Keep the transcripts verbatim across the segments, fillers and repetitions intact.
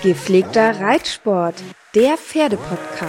Gepflegter Reitsport, der Pferdepodcast.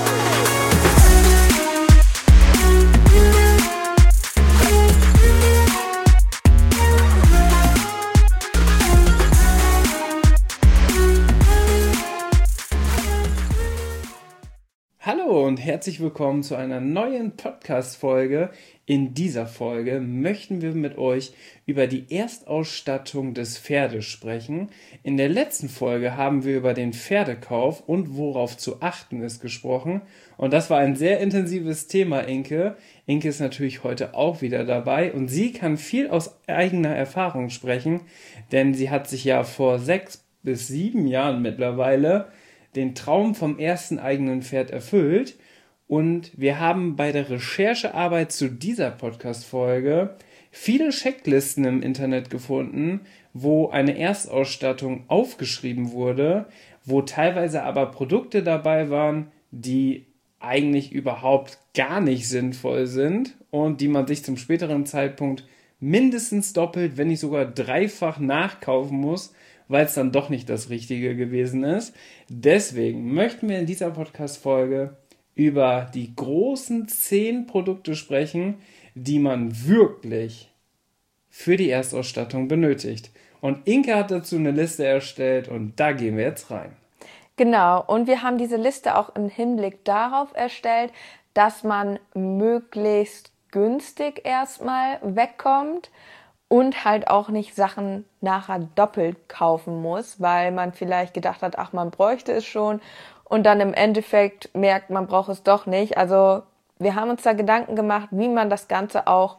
Hallo und herzlich willkommen zu einer neuen Podcast-Folge. In dieser Folge möchten wir mit euch über die Erstausstattung des Pferdes sprechen. In der letzten Folge haben wir über den Pferdekauf und worauf zu achten ist gesprochen. Und das war ein sehr intensives Thema, Inke. Inke ist natürlich heute auch wieder dabei und sie kann viel aus eigener Erfahrung sprechen, denn sie hat sich ja vor sechs bis sieben Jahren mittlerweile den Traum vom ersten eigenen Pferd erfüllt. Und wir haben bei der Recherchearbeit zu dieser Podcast-Folge viele Checklisten im Internet gefunden, wo eine Erstausstattung aufgeschrieben wurde, wo teilweise aber Produkte dabei waren, die eigentlich überhaupt gar nicht sinnvoll sind und die man sich zum späteren Zeitpunkt mindestens doppelt, wenn nicht sogar dreifach nachkaufen muss, weil es dann doch nicht das Richtige gewesen ist. Deswegen möchten wir in dieser Podcast-Folge über die großen zehn Produkte sprechen, die man wirklich für die Erstausstattung benötigt. Und Inke hat dazu eine Liste erstellt und da gehen wir jetzt rein. Genau, und wir haben diese Liste auch im Hinblick darauf erstellt, dass man möglichst günstig erstmal wegkommt und halt auch nicht Sachen nachher doppelt kaufen muss, weil man vielleicht gedacht hat, ach, man bräuchte es schon und dann im Endeffekt merkt, man braucht es doch nicht. Also wir haben uns da Gedanken gemacht, wie man das Ganze auch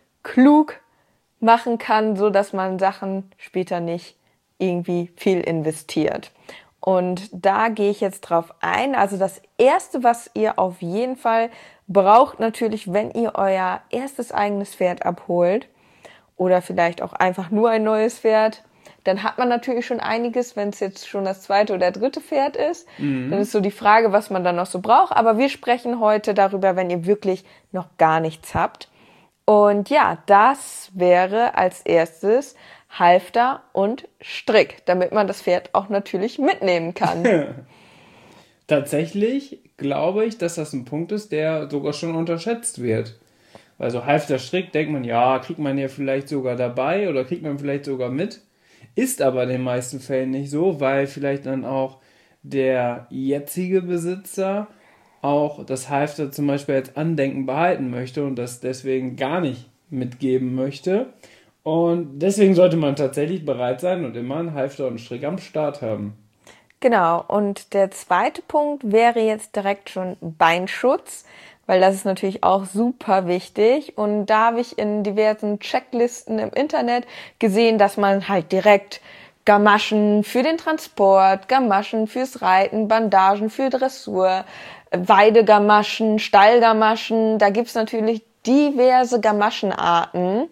klug machen kann, so dass man Sachen später nicht irgendwie viel investiert. Und da gehe ich jetzt drauf ein. Also das Erste, was ihr auf jeden Fall braucht, natürlich, wenn ihr euer erstes eigenes Pferd abholt, oder vielleicht auch einfach nur ein neues Pferd, dann hat man natürlich schon einiges, wenn es jetzt schon das zweite oder dritte Pferd ist. Mhm. Dann ist so die Frage, was man dann noch so braucht. Aber wir sprechen heute darüber, wenn ihr wirklich noch gar nichts habt. Und ja, das wäre als erstes Halfter und Strick, damit man das Pferd auch natürlich mitnehmen kann. Tatsächlich glaube ich, dass das ein Punkt ist, der sogar schon unterschätzt wird. Also Halfter, Strick, denkt man, ja, kriegt man ja vielleicht sogar dabei oder kriegt man vielleicht sogar mit. Ist aber in den meisten Fällen nicht so, weil vielleicht dann auch der jetzige Besitzer auch das Halfter zum Beispiel als Andenken behalten möchte und das deswegen gar nicht mitgeben möchte. Und deswegen sollte man tatsächlich bereit sein und immer einen Halfter und einen Strick am Start haben. Genau, und der zweite Punkt wäre jetzt direkt schon Beinschutz, weil das ist natürlich auch super wichtig. Und da habe ich in diversen Checklisten im Internet gesehen, dass man halt direkt Gamaschen für den Transport, Gamaschen fürs Reiten, Bandagen für Dressur, Weidegamaschen, Stallgamaschen, da gibt's natürlich diverse Gamaschenarten.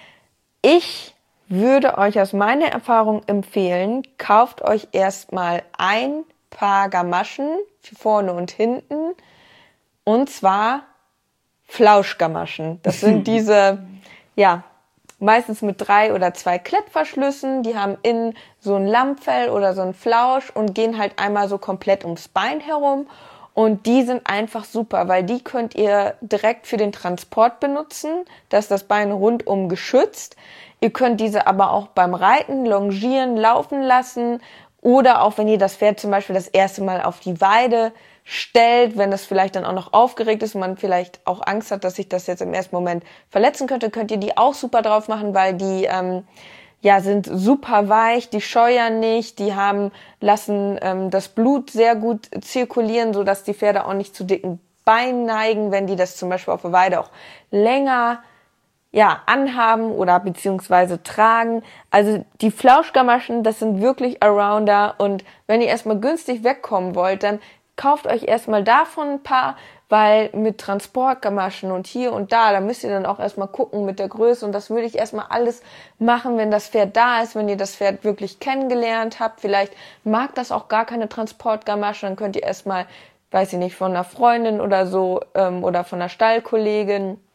Ich würde euch aus meiner Erfahrung empfehlen, kauft euch erstmal ein paar Gamaschen für vorne und hinten. Und zwar Flauschgamaschen. Das sind diese, ja, meistens mit drei oder zwei Klettverschlüssen. Die haben innen so ein Lammfell oder so ein Flausch und gehen halt einmal so komplett ums Bein herum. Und die sind einfach super, weil die könnt ihr direkt für den Transport benutzen. Da ist das Bein rundum geschützt. Ihr könnt diese aber auch beim Reiten, Longieren, laufen lassen. Oder auch wenn ihr das Pferd zum Beispiel das erste Mal auf die Weide stellt, wenn das vielleicht dann auch noch aufgeregt ist und man vielleicht auch Angst hat, dass sich das jetzt im ersten Moment verletzen könnte, könnt ihr die auch super drauf machen, weil die ähm, ja sind super weich, die scheuern nicht, die haben lassen ähm, das Blut sehr gut zirkulieren, so dass die Pferde auch nicht zu dicken Beinen neigen, wenn die das zum Beispiel auf der Weide auch länger ja anhaben oder beziehungsweise tragen. Also die Flauschgamaschen, das sind wirklich Arounder und wenn ihr erstmal günstig wegkommen wollt, dann kauft euch erstmal davon ein paar, weil mit Transportgamaschen und hier und da, da müsst ihr dann auch erstmal gucken mit der Größe und das würde ich erstmal alles machen, wenn das Pferd da ist, wenn ihr das Pferd wirklich kennengelernt habt. Vielleicht mag das auch gar keine Transportgamasche, dann könnt ihr erstmal, weiß ich nicht, von einer Freundin oder so ähm, oder von einer Stallkollegin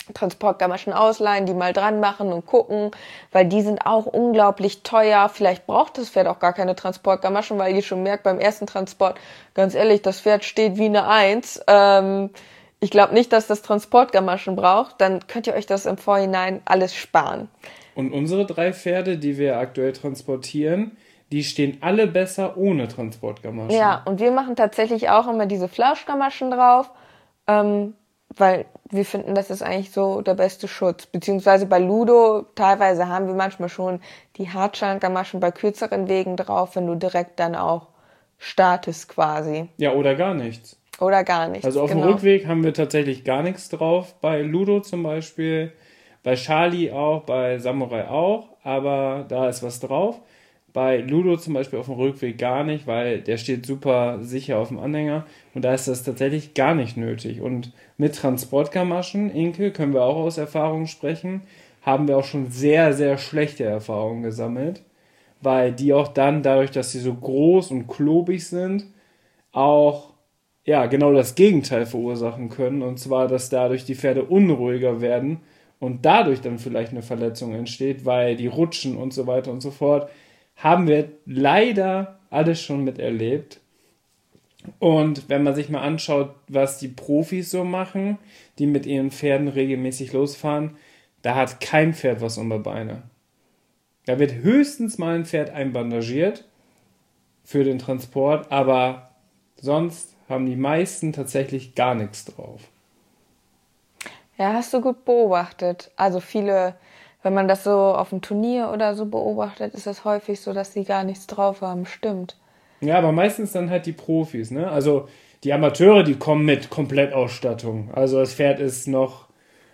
Transportgamaschen ausleihen, die mal dran machen und gucken, weil die sind auch unglaublich teuer. Vielleicht braucht das Pferd auch gar keine Transportgamaschen, weil ihr schon merkt beim ersten Transport, ganz ehrlich, das Pferd steht wie eine Eins. Ähm, ich glaube nicht, dass das Transportgamaschen braucht. Dann könnt ihr euch das im Vorhinein alles sparen. Und unsere drei Pferde, die wir aktuell transportieren, die stehen alle besser ohne Transportgamaschen. Ja, und wir machen tatsächlich auch immer diese Flauschgamaschen drauf, ähm, weil wir finden, das ist eigentlich so der beste Schutz. Beziehungsweise bei Ludo, teilweise haben wir manchmal schon die Hartschalengamaschen bei kürzeren Wegen drauf, wenn du direkt dann auch startest quasi. Ja, oder gar nichts. Oder gar nichts. Also auf genau. dem Rückweg haben wir tatsächlich gar nichts drauf. Bei Ludo zum Beispiel, bei Charlie auch, bei Samurai auch, aber da ist was drauf. Bei Ludo zum Beispiel auf dem Rückweg gar nicht, weil der steht super sicher auf dem Anhänger und da ist das tatsächlich gar nicht nötig. Und mit Transportgamaschen, Inke, können wir auch aus Erfahrung sprechen, haben wir auch schon sehr, sehr schlechte Erfahrungen gesammelt, weil die auch dann, dadurch, dass sie so groß und klobig sind, auch ja genau das Gegenteil verursachen können, und zwar, dass dadurch die Pferde unruhiger werden und dadurch dann vielleicht eine Verletzung entsteht, weil die rutschen und so weiter und so fort. Haben wir leider alles schon miterlebt. Und wenn man sich mal anschaut, was die Profis so machen, die mit ihren Pferden regelmäßig losfahren, da hat kein Pferd was unter Beine. Da wird höchstens mal ein Pferd einbandagiert für den Transport, aber sonst haben die meisten tatsächlich gar nichts drauf. Ja, hast du gut beobachtet. Also viele, wenn man das so auf dem Turnier oder so beobachtet, ist das häufig so, dass die gar nichts drauf haben. Stimmt. Ja, aber meistens dann halt die Profis, ne? Also die Amateure, die kommen mit Komplettausstattung. Also das Pferd ist noch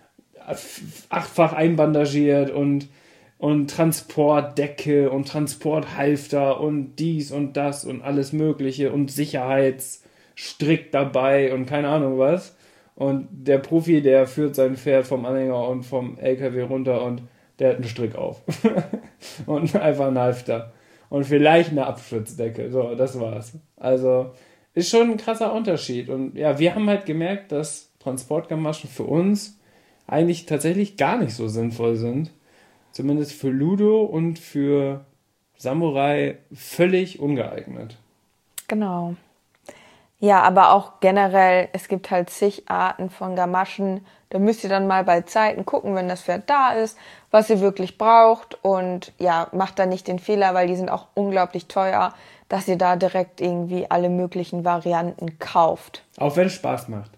achtfach einbandagiert und, und Transportdecke und Transporthalfter und dies und das und alles Mögliche und Sicherheitsstrick dabei und keine Ahnung was. Und der Profi, der führt sein Pferd vom Anhänger und vom L K W runter und der hat einen Strick auf. Und einfach einen Halfter. Und vielleicht eine Abschutzdecke. So, das war's. Also, ist schon ein krasser Unterschied. Und ja, wir haben halt gemerkt, dass Transportgamaschen für uns eigentlich tatsächlich gar nicht so sinnvoll sind. Zumindest für Ludo und für Samurai völlig ungeeignet. Genau. Ja, aber auch generell, es gibt halt zig Arten von Gamaschen. Da müsst ihr dann mal bei Zeiten gucken, wenn das Pferd da ist, was ihr wirklich braucht. Und ja, macht da nicht den Fehler, weil die sind auch unglaublich teuer, dass ihr da direkt irgendwie alle möglichen Varianten kauft. Auch wenn es Spaß macht.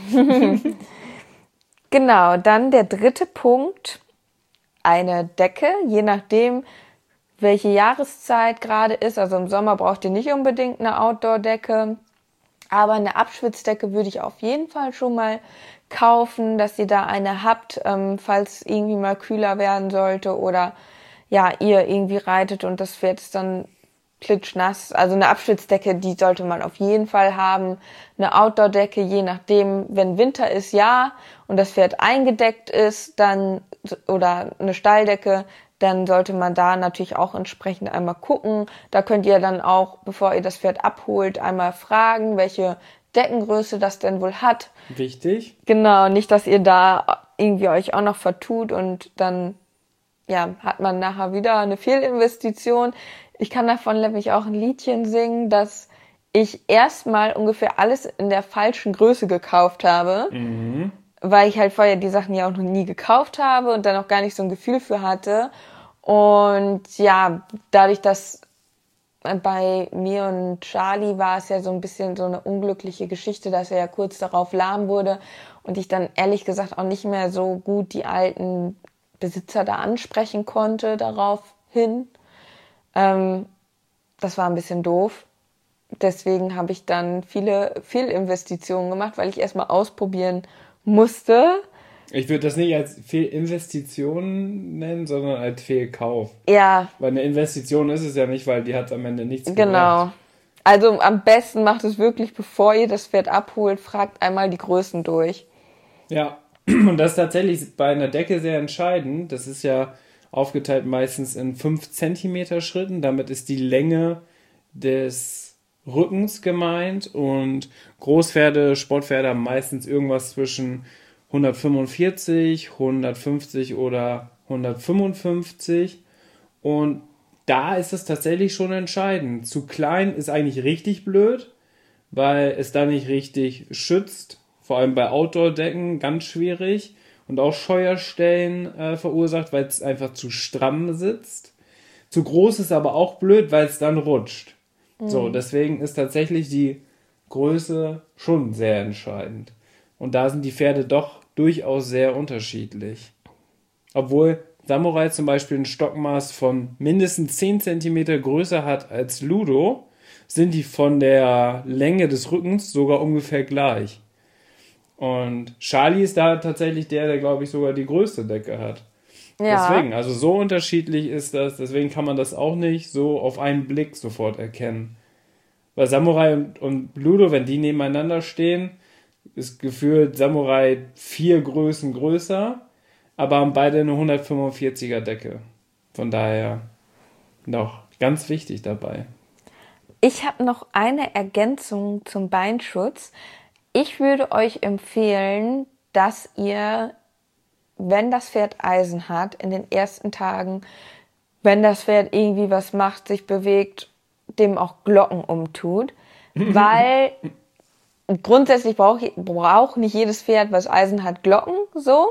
Genau, dann der dritte Punkt, eine Decke, je nachdem, welche Jahreszeit gerade ist. Also im Sommer braucht ihr nicht unbedingt eine Outdoor-Decke. Aber eine Abschwitzdecke würde ich auf jeden Fall schon mal kaufen, dass ihr da eine habt, ähm, falls irgendwie mal kühler werden sollte oder ja, ihr irgendwie reitet und das Pferd ist dann klitschnass. Also eine Abschwitzdecke, die sollte man auf jeden Fall haben. Eine Outdoor-Decke, je nachdem, wenn Winter ist, ja, und das Pferd eingedeckt ist, dann oder eine Stalldecke, dann sollte man da natürlich auch entsprechend einmal gucken. Da könnt ihr dann auch, bevor ihr das Pferd abholt, einmal fragen, welche Deckengröße das denn wohl hat. Wichtig. Genau, nicht, dass ihr da irgendwie euch auch noch vertut und dann ja, hat man nachher wieder eine Fehlinvestition. Ich kann davon nämlich auch ein Liedchen singen, dass ich erstmal ungefähr alles in der falschen Größe gekauft habe. Mhm. Weil ich halt vorher die Sachen ja auch noch nie gekauft habe und dann auch gar nicht so ein Gefühl für hatte. Und ja, dadurch, dass bei mir und Charlie war es ja so ein bisschen so eine unglückliche Geschichte, dass er ja kurz darauf lahm wurde und ich dann ehrlich gesagt auch nicht mehr so gut die alten Besitzer da ansprechen konnte daraufhin. Ähm, das war ein bisschen doof. Deswegen habe ich dann viele Fehlinvestitionen gemacht, weil ich erstmal ausprobieren musste. Ich würde das nicht als Fehlinvestition nennen, sondern als Fehlkauf. Ja. Weil eine Investition ist es ja nicht, weil die hat am Ende nichts genau. gebracht. Genau. Also am besten macht es wirklich, bevor ihr das Pferd abholt, fragt einmal die Größen durch. Ja, und das ist tatsächlich bei einer Decke sehr entscheidend. Das ist ja aufgeteilt meistens in fünf Zentimeter Schritten. Damit ist die Länge des Rückens gemeint und Großpferde, Sportpferde haben meistens irgendwas zwischen hundertfünfundvierzig, hundertfünfzig oder hundertfünfundfünfzig. Und da ist es tatsächlich schon entscheidend. Zu klein ist eigentlich richtig blöd, weil es da nicht richtig schützt. Vor allem bei Outdoor-Decken ganz schwierig. Und auch Scheuerstellen äh, verursacht, weil es einfach zu stramm sitzt. Zu groß ist aber auch blöd, weil es dann rutscht. Mhm. So, deswegen ist tatsächlich die Größe schon sehr entscheidend. Und da sind die Pferde doch durchaus sehr unterschiedlich. Obwohl Samurai zum Beispiel ein Stockmaß von mindestens zehn Zentimeter größer hat als Ludo, sind die von der Länge des Rückens sogar ungefähr gleich. Und Charlie ist da tatsächlich der, der, glaube ich, sogar die größte Decke hat. Ja. Deswegen, also so unterschiedlich ist das, deswegen kann man das auch nicht so auf einen Blick sofort erkennen. Weil Samurai und, und Ludo, wenn die nebeneinander stehen, ist gefühlt Samurai vier Größen größer, aber haben beide eine hundertfünfundvierziger Decke. Von daher noch ganz wichtig dabei. Ich habe noch eine Ergänzung zum Beinschutz. Ich würde euch empfehlen, dass ihr, wenn das Pferd Eisen hat, in den ersten Tagen, wenn das Pferd irgendwie was macht, sich bewegt, dem auch Glocken umtut. Weil grundsätzlich braucht braucht nicht jedes Pferd, was Eisen hat, Glocken, so.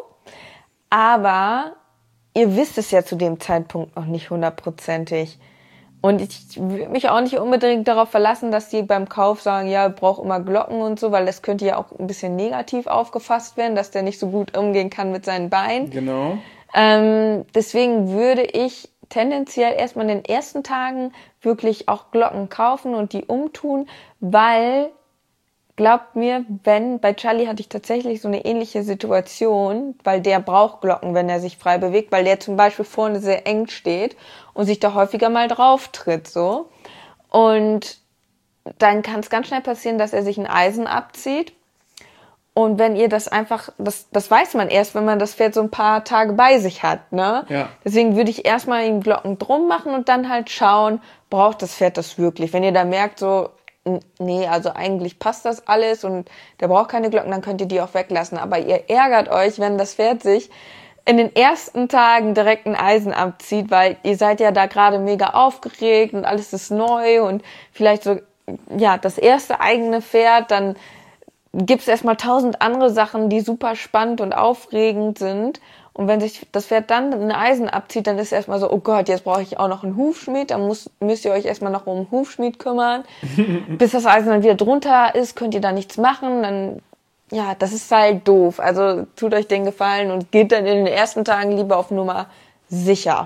Aber ihr wisst es ja zu dem Zeitpunkt noch nicht hundertprozentig. Und ich würde mich auch nicht unbedingt darauf verlassen, dass die beim Kauf sagen, ja, braucht immer Glocken und so, weil das könnte ja auch ein bisschen negativ aufgefasst werden, dass der nicht so gut umgehen kann mit seinen Beinen. Genau. Ähm, deswegen würde ich tendenziell erstmal in den ersten Tagen wirklich auch Glocken kaufen und die umtun, weil, glaubt mir, wenn, bei Charlie hatte ich tatsächlich so eine ähnliche Situation, weil der braucht Glocken, wenn er sich frei bewegt, weil der zum Beispiel vorne sehr eng steht und sich da häufiger mal drauf tritt, so. Und dann kann es ganz schnell passieren, dass er sich ein Eisen abzieht. Und wenn ihr das einfach, das, das weiß man erst, wenn man das Pferd so ein paar Tage bei sich hat, ne? Ja. Deswegen würde ich erstmal ihm Glocken drum machen und dann halt schauen, braucht das Pferd das wirklich? Wenn ihr da merkt, so, nee, also eigentlich passt das alles und der braucht keine Glocken, dann könnt ihr die auch weglassen. Aber ihr ärgert euch, wenn das Pferd sich in den ersten Tagen direkt ein Eisen abzieht, weil ihr seid ja da gerade mega aufgeregt und alles ist neu und vielleicht so, ja, das erste eigene Pferd, dann gibt's erstmal tausend andere Sachen, die super spannend und aufregend sind. Und wenn sich das Pferd dann ein Eisen abzieht, dann ist erstmal so, oh Gott, jetzt brauche ich auch noch einen Hufschmied. Dann muss, müsst ihr euch erstmal noch um einen Hufschmied kümmern. Bis das Eisen dann wieder drunter ist, könnt ihr da nichts machen. Dann, ja, das ist halt doof. Also tut euch den Gefallen und geht dann in den ersten Tagen lieber auf Nummer sicher.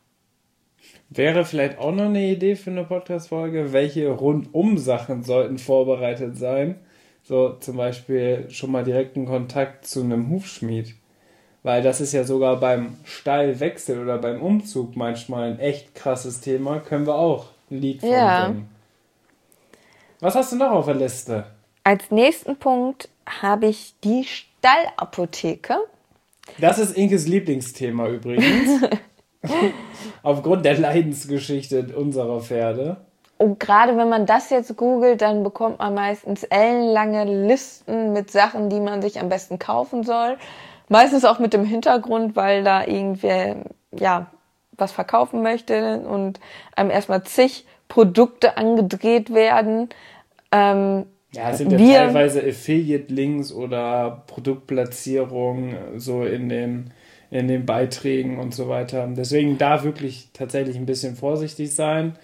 Wäre vielleicht auch noch eine Idee für eine Podcast-Folge, welche Rundum-Sachen sollten vorbereitet sein. So zum Beispiel schon mal direkten Kontakt zu einem Hufschmied. Weil das ist ja sogar beim Stallwechsel oder beim Umzug manchmal ein echt krasses Thema. Können wir auch ein Lied von ja. singen. Was hast du noch auf der Liste? Als nächsten Punkt habe ich die Stallapotheke. Das ist Inkes Lieblingsthema übrigens. Aufgrund der Leidensgeschichte unserer Pferde. Und gerade wenn man das jetzt googelt, dann bekommt man meistens ellenlange Listen mit Sachen, die man sich am besten kaufen soll. Meistens auch mit dem Hintergrund, weil da irgendwer, ja, was verkaufen möchte und einem erstmal zig Produkte angedreht werden. Ähm, ja, es sind ja wir, teilweise Affiliate-Links oder Produktplatzierungen so in den, in den Beiträgen und so weiter. Deswegen da wirklich tatsächlich ein bisschen vorsichtig sein.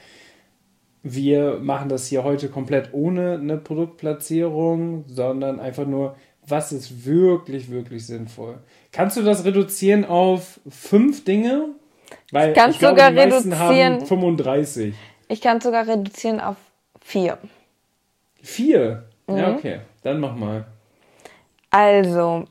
Wir machen das hier heute komplett ohne eine Produktplatzierung, sondern einfach nur, was ist wirklich, wirklich sinnvoll. Kannst du das reduzieren auf fünf Dinge? Weil ich kann ich glaube, sogar die meisten reduzieren, haben fünfunddreißig. Ich kann es sogar reduzieren auf vier. Vier? Mhm. Ja, okay. Dann mach mal. Also,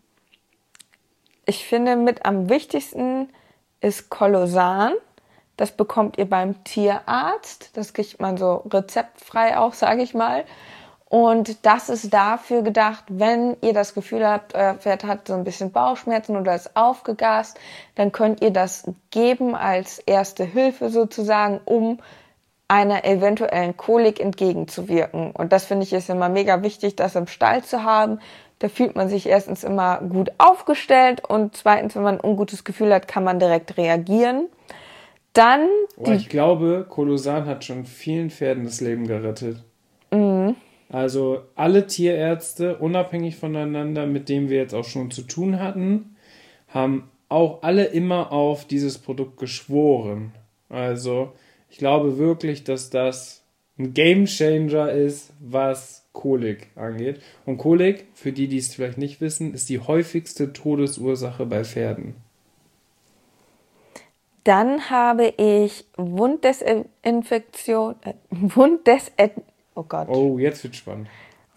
ich finde mit am wichtigsten ist Kolosan. Das bekommt ihr beim Tierarzt. Das kriegt man so rezeptfrei auch, sage ich mal. Und das ist dafür gedacht, wenn ihr das Gefühl habt, euer Pferd hat so ein bisschen Bauchschmerzen oder ist aufgegast, dann könnt ihr das geben als erste Hilfe sozusagen, um einer eventuellen Kolik entgegenzuwirken. Und das finde ich ist immer mega wichtig, das im Stall zu haben. Da fühlt man sich erstens immer gut aufgestellt und zweitens, wenn man ein ungutes Gefühl hat, kann man direkt reagieren. Dann... Oh, ich glaube, Colosan hat schon vielen Pferden das Leben gerettet. Mhm. Also alle Tierärzte, unabhängig voneinander, mit denen wir jetzt auch schon zu tun hatten, haben auch alle immer auf dieses Produkt geschworen. Also ich glaube wirklich, dass das ein Gamechanger ist, was Kolik angeht. Und Kolik, für die, die es vielleicht nicht wissen, ist die häufigste Todesursache bei Pferden. Dann habe ich Wunddesinfektion, äh, Wunddes, oh Gott. Oh, jetzt wird spannend.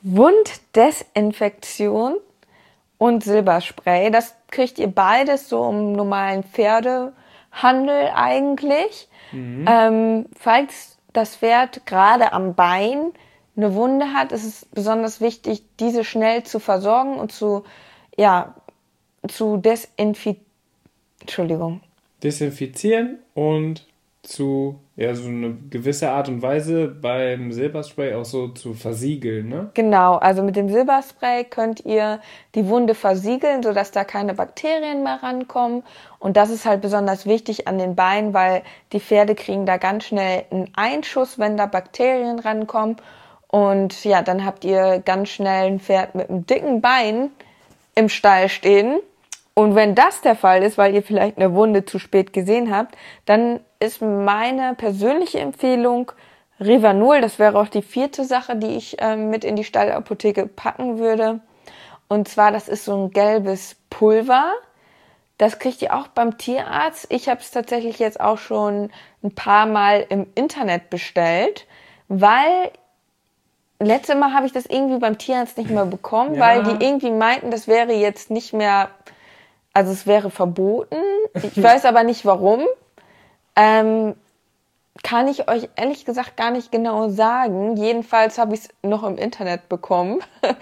Wunddesinfektion und Silberspray. Das kriegt ihr beides so im normalen Pferdehandel eigentlich. Mhm. Ähm, falls das Pferd gerade am Bein eine Wunde hat, ist es besonders wichtig, diese schnell zu versorgen und zu, ja, zu desinfizieren. Entschuldigung. Desinfizieren und zu, ja, so eine gewisse Art und Weise beim Silberspray auch so zu versiegeln, ne? Genau, also mit dem Silberspray könnt ihr die Wunde versiegeln, sodass da keine Bakterien mehr rankommen. Und das ist halt besonders wichtig an den Beinen, weil die Pferde kriegen da ganz schnell einen Einschuss, wenn da Bakterien rankommen. Und ja, dann habt ihr ganz schnell ein Pferd mit einem dicken Bein im Stall stehen. Und wenn das der Fall ist, weil ihr vielleicht eine Wunde zu spät gesehen habt, dann ist meine persönliche Empfehlung Rivanol. Das wäre auch die vierte Sache, die ich äh, mit in die Stallapotheke packen würde. Und zwar, das ist so ein gelbes Pulver. Das kriegt ihr auch beim Tierarzt. Ich habe es tatsächlich jetzt auch schon ein paar Mal im Internet bestellt, weil letztes Mal habe ich das irgendwie beim Tierarzt nicht mehr bekommen, ja. Weil die irgendwie meinten, das wäre jetzt nicht mehr... Also es wäre verboten. Ich weiß aber nicht warum. Ähm, kann ich euch ehrlich gesagt gar nicht genau sagen. Jedenfalls habe ich es noch im Internet bekommen.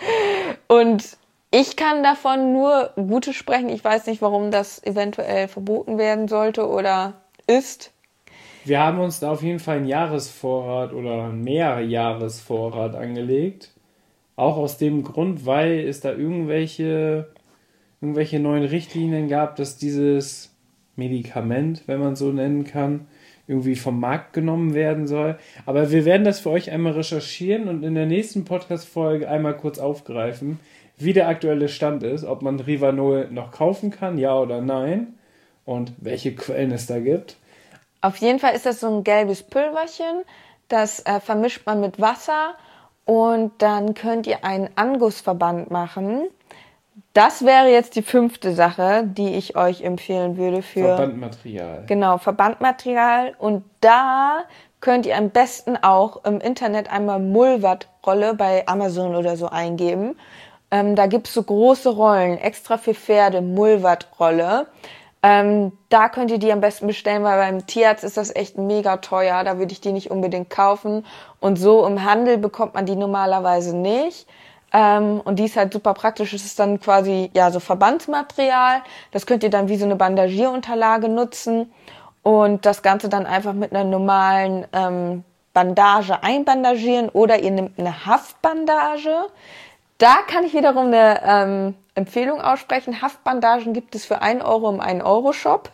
Und ich kann davon nur Gutes sprechen. Ich weiß nicht, warum das eventuell verboten werden sollte oder ist. Wir haben uns da auf jeden Fall einen Jahresvorrat oder einen Mehrjahresvorrat angelegt. Auch aus dem Grund, weil es da irgendwelche... irgendwelche neuen Richtlinien gab, dass dieses Medikament, wenn man so nennen kann, irgendwie vom Markt genommen werden soll. Aber wir werden das für euch einmal recherchieren und in der nächsten Podcast-Folge einmal kurz aufgreifen, wie der aktuelle Stand ist, ob man Rivanol noch kaufen kann, ja oder nein, und welche Quellen es da gibt. Auf jeden Fall ist das so ein gelbes Pülverchen, das äh, vermischt man mit Wasser und dann könnt ihr einen Angussverband machen. Das wäre jetzt die fünfte Sache, die ich euch empfehlen würde für... Verbandmaterial. Genau, Verbandmaterial. Und da könnt ihr am besten auch im Internet einmal Mullvatrolle bei Amazon oder so eingeben. Ähm, da gibt's so große Rollen, extra für Pferde, Mullvatrolle. Ähm, da könnt ihr die am besten bestellen, weil beim Tierarzt ist das echt mega teuer. Da würde ich die nicht unbedingt kaufen. Und so im Handel bekommt man die normalerweise nicht. Ähm, und die ist halt super praktisch. Es ist dann quasi ja so Verbandsmaterial. Das könnt ihr dann wie so eine Bandagierunterlage nutzen und das Ganze dann einfach mit einer normalen ähm, Bandage einbandagieren oder ihr nehmt eine Haftbandage. Da kann ich wiederum eine ähm, Empfehlung aussprechen. Haftbandagen gibt es für ein Euro im ein Euro Shop.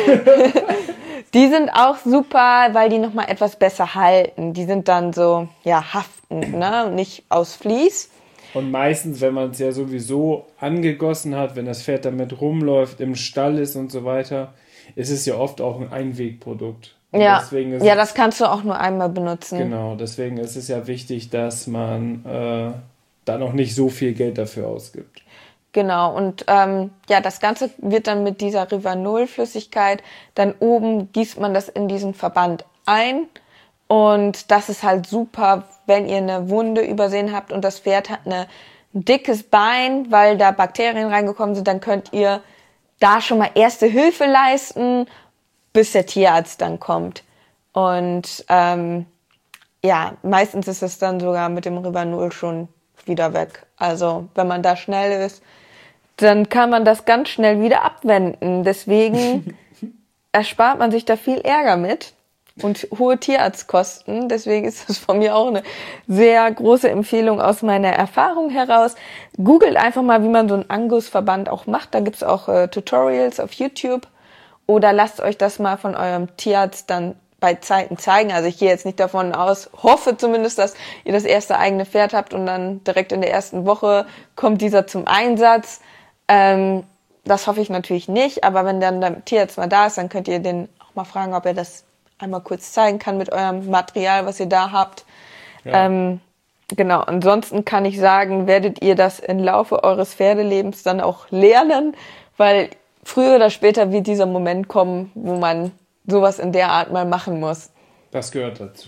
Die sind auch super, weil die nochmal etwas besser halten. Die sind dann so ja haftend, ne, nicht aus Vlies. Und meistens, wenn man es ja sowieso angegossen hat, wenn das Pferd damit rumläuft, im Stall ist und so weiter, ist es ja oft auch ein Einwegprodukt. Und ja, deswegen ist ja, das kannst du auch nur einmal benutzen. Genau, deswegen ist es ja wichtig, dass man äh, da noch nicht so viel Geld dafür ausgibt. Genau, und ähm, ja, das Ganze wird dann mit dieser Rivanol-Flüssigkeit, dann oben gießt man das in diesen Verband ein. Und das ist halt super, wenn ihr eine Wunde übersehen habt und das Pferd hat eine, ein dickes Bein, weil da Bakterien reingekommen sind, dann könnt ihr da schon mal erste Hilfe leisten, bis der Tierarzt dann kommt. Und ähm, ja, meistens ist es dann sogar mit dem Rivanol schon wieder weg. Also wenn man da schnell ist, dann kann man das ganz schnell wieder abwenden. Deswegen erspart man sich da viel Ärger mit. und hohe Tierarztkosten. Deswegen ist das von mir auch eine sehr große Empfehlung aus meiner Erfahrung heraus. Googelt einfach mal, wie man so einen Angus-Verband auch macht. Da gibt's auch äh, Tutorials auf YouTube. Oder lasst euch das mal von eurem Tierarzt dann bei Zeiten zeigen. Also ich gehe jetzt nicht davon aus, hoffe zumindest, dass ihr das erste eigene Pferd habt und dann direkt in der ersten Woche kommt dieser zum Einsatz. Ähm, das hoffe ich natürlich nicht, aber wenn dann der Tierarzt mal da ist, dann könnt ihr den auch mal fragen, ob er das einmal kurz zeigen kann mit eurem Material, was ihr da habt. Ja. Ähm, genau, ansonsten kann ich sagen, werdet ihr das im Laufe eures Pferdelebens dann auch lernen, weil früher oder später wird dieser Moment kommen, wo man sowas in der Art mal machen muss. Das gehört dazu.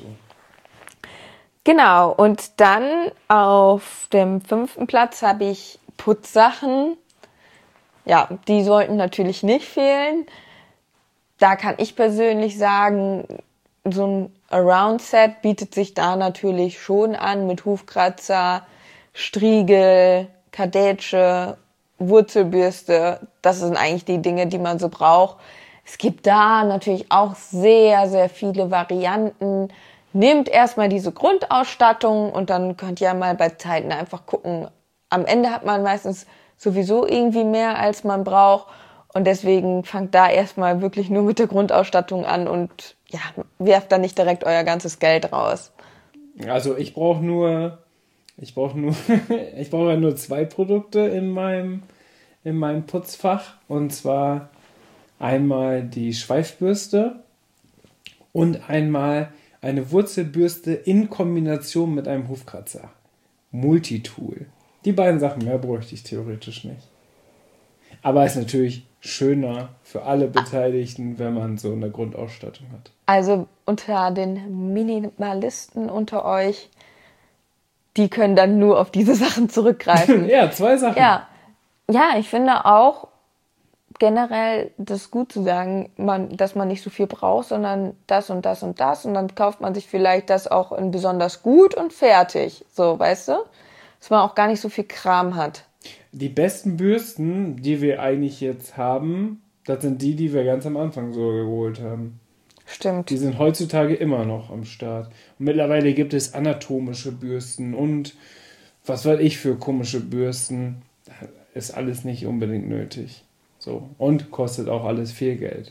Genau, und dann auf dem fünften Platz habe ich Putzsachen. Ja, die sollten natürlich nicht fehlen. Da kann ich persönlich sagen, so ein Around-Set bietet sich da natürlich schon an mit Hufkratzer, Striegel, Kadetsche, Wurzelbürste. Das sind eigentlich die Dinge, die man so braucht. Es gibt da natürlich auch sehr, sehr viele Varianten. Nehmt erstmal diese Grundausstattung und dann könnt ihr mal bei Zeiten einfach gucken. Am Ende hat man meistens sowieso irgendwie mehr, als man braucht. Und deswegen fangt da erstmal wirklich nur mit der Grundausstattung an und ja, werft dann nicht direkt euer ganzes Geld raus. Also ich brauche nur, ich brauche nur, ich brauche ja nur zwei Produkte in meinem, in meinem Putzfach. Und zwar einmal die Schweifbürste und einmal eine Wurzelbürste in Kombination mit einem Hufkratzer. Multitool. Die beiden Sachen mehr bräuchte ich theoretisch nicht. Aber es ist natürlich schöner für alle Beteiligten, wenn man so eine Grundausstattung hat. Also unter den Minimalisten unter euch, die können dann nur auf diese Sachen zurückgreifen. Ja, zwei Sachen. Ja, ja, ich finde auch, generell das gut zu sagen, man, dass man nicht so viel braucht, sondern das und das und das und dann kauft man sich vielleicht das auch in besonders gut und fertig, so, weißt du? Dass man auch gar nicht so viel Kram hat. Die besten Bürsten, die wir eigentlich jetzt haben, das sind die, die wir ganz am Anfang so geholt haben. Stimmt. Die sind heutzutage immer noch am Start. Und mittlerweile gibt es anatomische Bürsten und was weiß ich für komische Bürsten. Ist alles nicht unbedingt nötig. So. Und kostet auch alles viel Geld.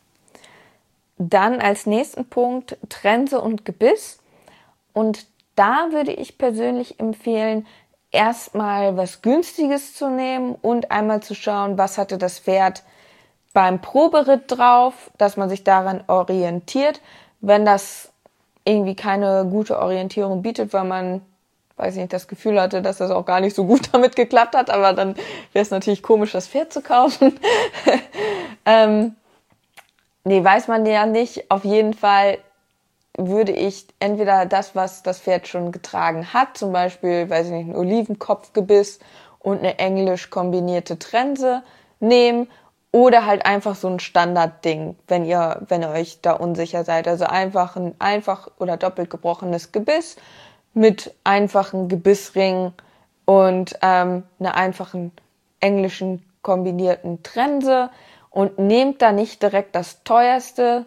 Dann als nächsten Punkt Trense und Gebiss. Und da würde ich persönlich empfehlen, erstmal was Günstiges zu nehmen und einmal zu schauen, was hatte das Pferd beim Proberitt drauf, dass man sich daran orientiert. Wenn das irgendwie keine gute Orientierung bietet, weil man, weiß ich nicht, das Gefühl hatte, dass das auch gar nicht so gut damit geklappt hat, aber dann wäre es natürlich komisch, das Pferd zu kaufen. ähm, nee, weiß man ja nicht. Auf jeden Fall würde ich entweder das, was das Pferd schon getragen hat, zum Beispiel, weiß ich nicht, ein Olivenkopfgebiss und eine englisch kombinierte Trense nehmen oder halt einfach so ein Standardding, wenn ihr, wenn ihr euch da unsicher seid. Also einfach ein einfach oder doppelt gebrochenes Gebiss mit einfachen Gebissringen und ähm, einer einfachen englischen kombinierten Trense und nehmt da nicht direkt das teuerste,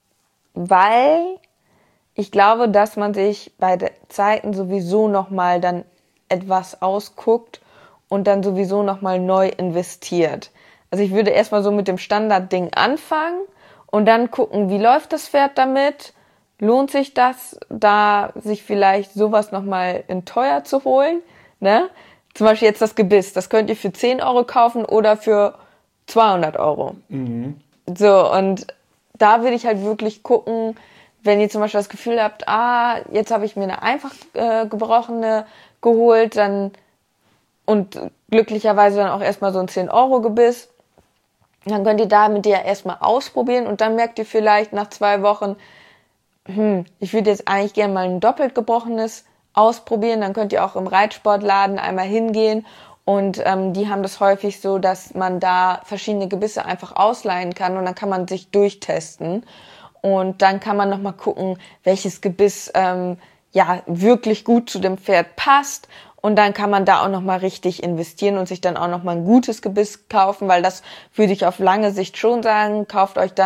weil ich glaube, dass man sich bei den Zeiten sowieso nochmal dann etwas ausguckt und dann sowieso nochmal neu investiert. Also ich würde erstmal so mit dem Standardding anfangen und dann gucken, wie läuft das Pferd damit? Lohnt sich das, da sich vielleicht sowas nochmal in teuer zu holen? Ne? Zum Beispiel jetzt das Gebiss, das könnt ihr für zehn Euro kaufen oder für zweihundert Euro. Mhm. So, und da würde ich halt wirklich gucken, wenn ihr zum Beispiel das Gefühl habt, ah, jetzt habe ich mir eine einfach äh, gebrochene geholt, dann und glücklicherweise dann auch erstmal so ein zehn Euro Gebiss, dann könnt ihr damit ja erstmal ausprobieren und dann merkt ihr vielleicht nach zwei Wochen, hm, ich würde jetzt eigentlich gerne mal ein doppelt gebrochenes ausprobieren, dann könnt ihr auch im Reitsportladen einmal hingehen und ähm, die haben das häufig so, dass man da verschiedene Gebisse einfach ausleihen kann und dann kann man sich durchtesten. Und dann kann man nochmal gucken, welches Gebiss ähm, ja wirklich gut zu dem Pferd passt. Und dann kann man da auch nochmal richtig investieren und sich dann auch nochmal ein gutes Gebiss kaufen, weil das würde ich auf lange Sicht schon sagen. Kauft euch dann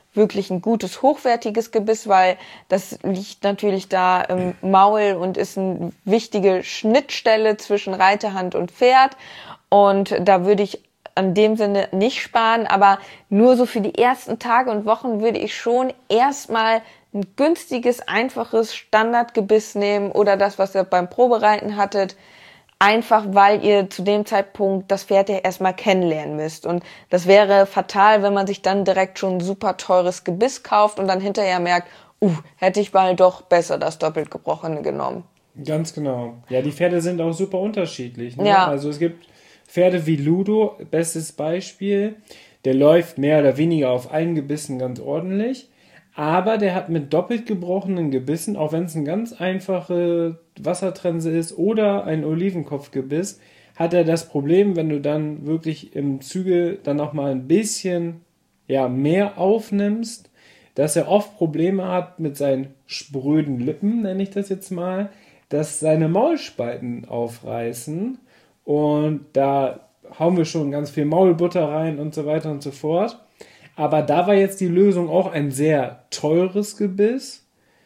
wirklich ein gutes, hochwertiges Gebiss, weil das liegt natürlich da im Maul und ist eine wichtige Schnittstelle zwischen Reiterhand und Pferd. Und da würde ich in dem Sinne nicht sparen, aber nur so für die ersten Tage und Wochen würde ich schon erstmal ein günstiges, einfaches Standardgebiss nehmen oder das, was ihr beim Probereiten hattet, einfach weil ihr zu dem Zeitpunkt das Pferd ja erstmal kennenlernen müsst. Und das wäre fatal, wenn man sich dann direkt schon ein super teures Gebiss kauft und dann hinterher merkt, uh, hätte ich mal doch besser das doppelt gebrochene genommen. Ganz genau. Ja, die Pferde sind auch super unterschiedlich. Ne? Ja. Also es gibt Pferde wie Ludo, bestes Beispiel, der läuft mehr oder weniger auf allen Gebissen ganz ordentlich, aber der hat mit doppelt gebrochenen Gebissen, auch wenn es eine ganz einfache Wassertrense ist oder ein Olivenkopfgebiss, hat er das Problem, wenn du dann wirklich im Zügel dann noch mal ein bisschen ja, mehr aufnimmst, dass er oft Probleme hat mit seinen spröden Lippen, nenne ich das jetzt mal, dass seine Maulspalten aufreißen. Und da hauen wir schon ganz viel Maulbutter rein und so weiter und so fort. Aber da war jetzt die Lösung auch ein sehr teures Gebiss,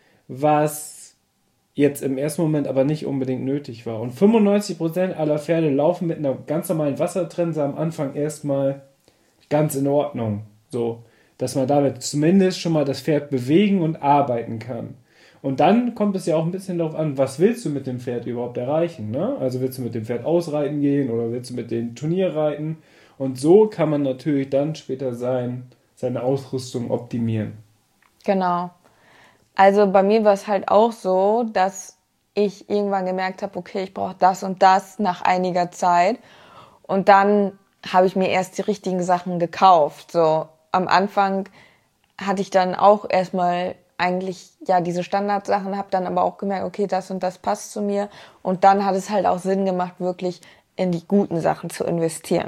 was jetzt im ersten Moment aber nicht unbedingt nötig war. Und fünfundneunzig Prozent aller Pferde laufen mit einer ganz normalen Wassertrense am Anfang erstmal ganz in Ordnung. So, dass man damit zumindest schon mal das Pferd bewegen und arbeiten kann. Und dann kommt es ja auch ein bisschen darauf an, was willst du mit dem Pferd überhaupt erreichen, ne? Also willst du mit dem Pferd ausreiten gehen oder willst du mit dem Turnier reiten? Und so kann man natürlich dann später sein, seine Ausrüstung optimieren. Genau. Also bei mir war es halt auch so, dass ich irgendwann gemerkt habe, okay, ich brauche das und das nach einiger Zeit. Und dann habe ich mir erst die richtigen Sachen gekauft. So am Anfang hatte ich dann auch erstmal eigentlich ja diese Standardsachen, habe dann aber auch gemerkt, okay, das und das passt zu mir. Und dann hat es halt auch Sinn gemacht, wirklich in die guten Sachen zu investieren.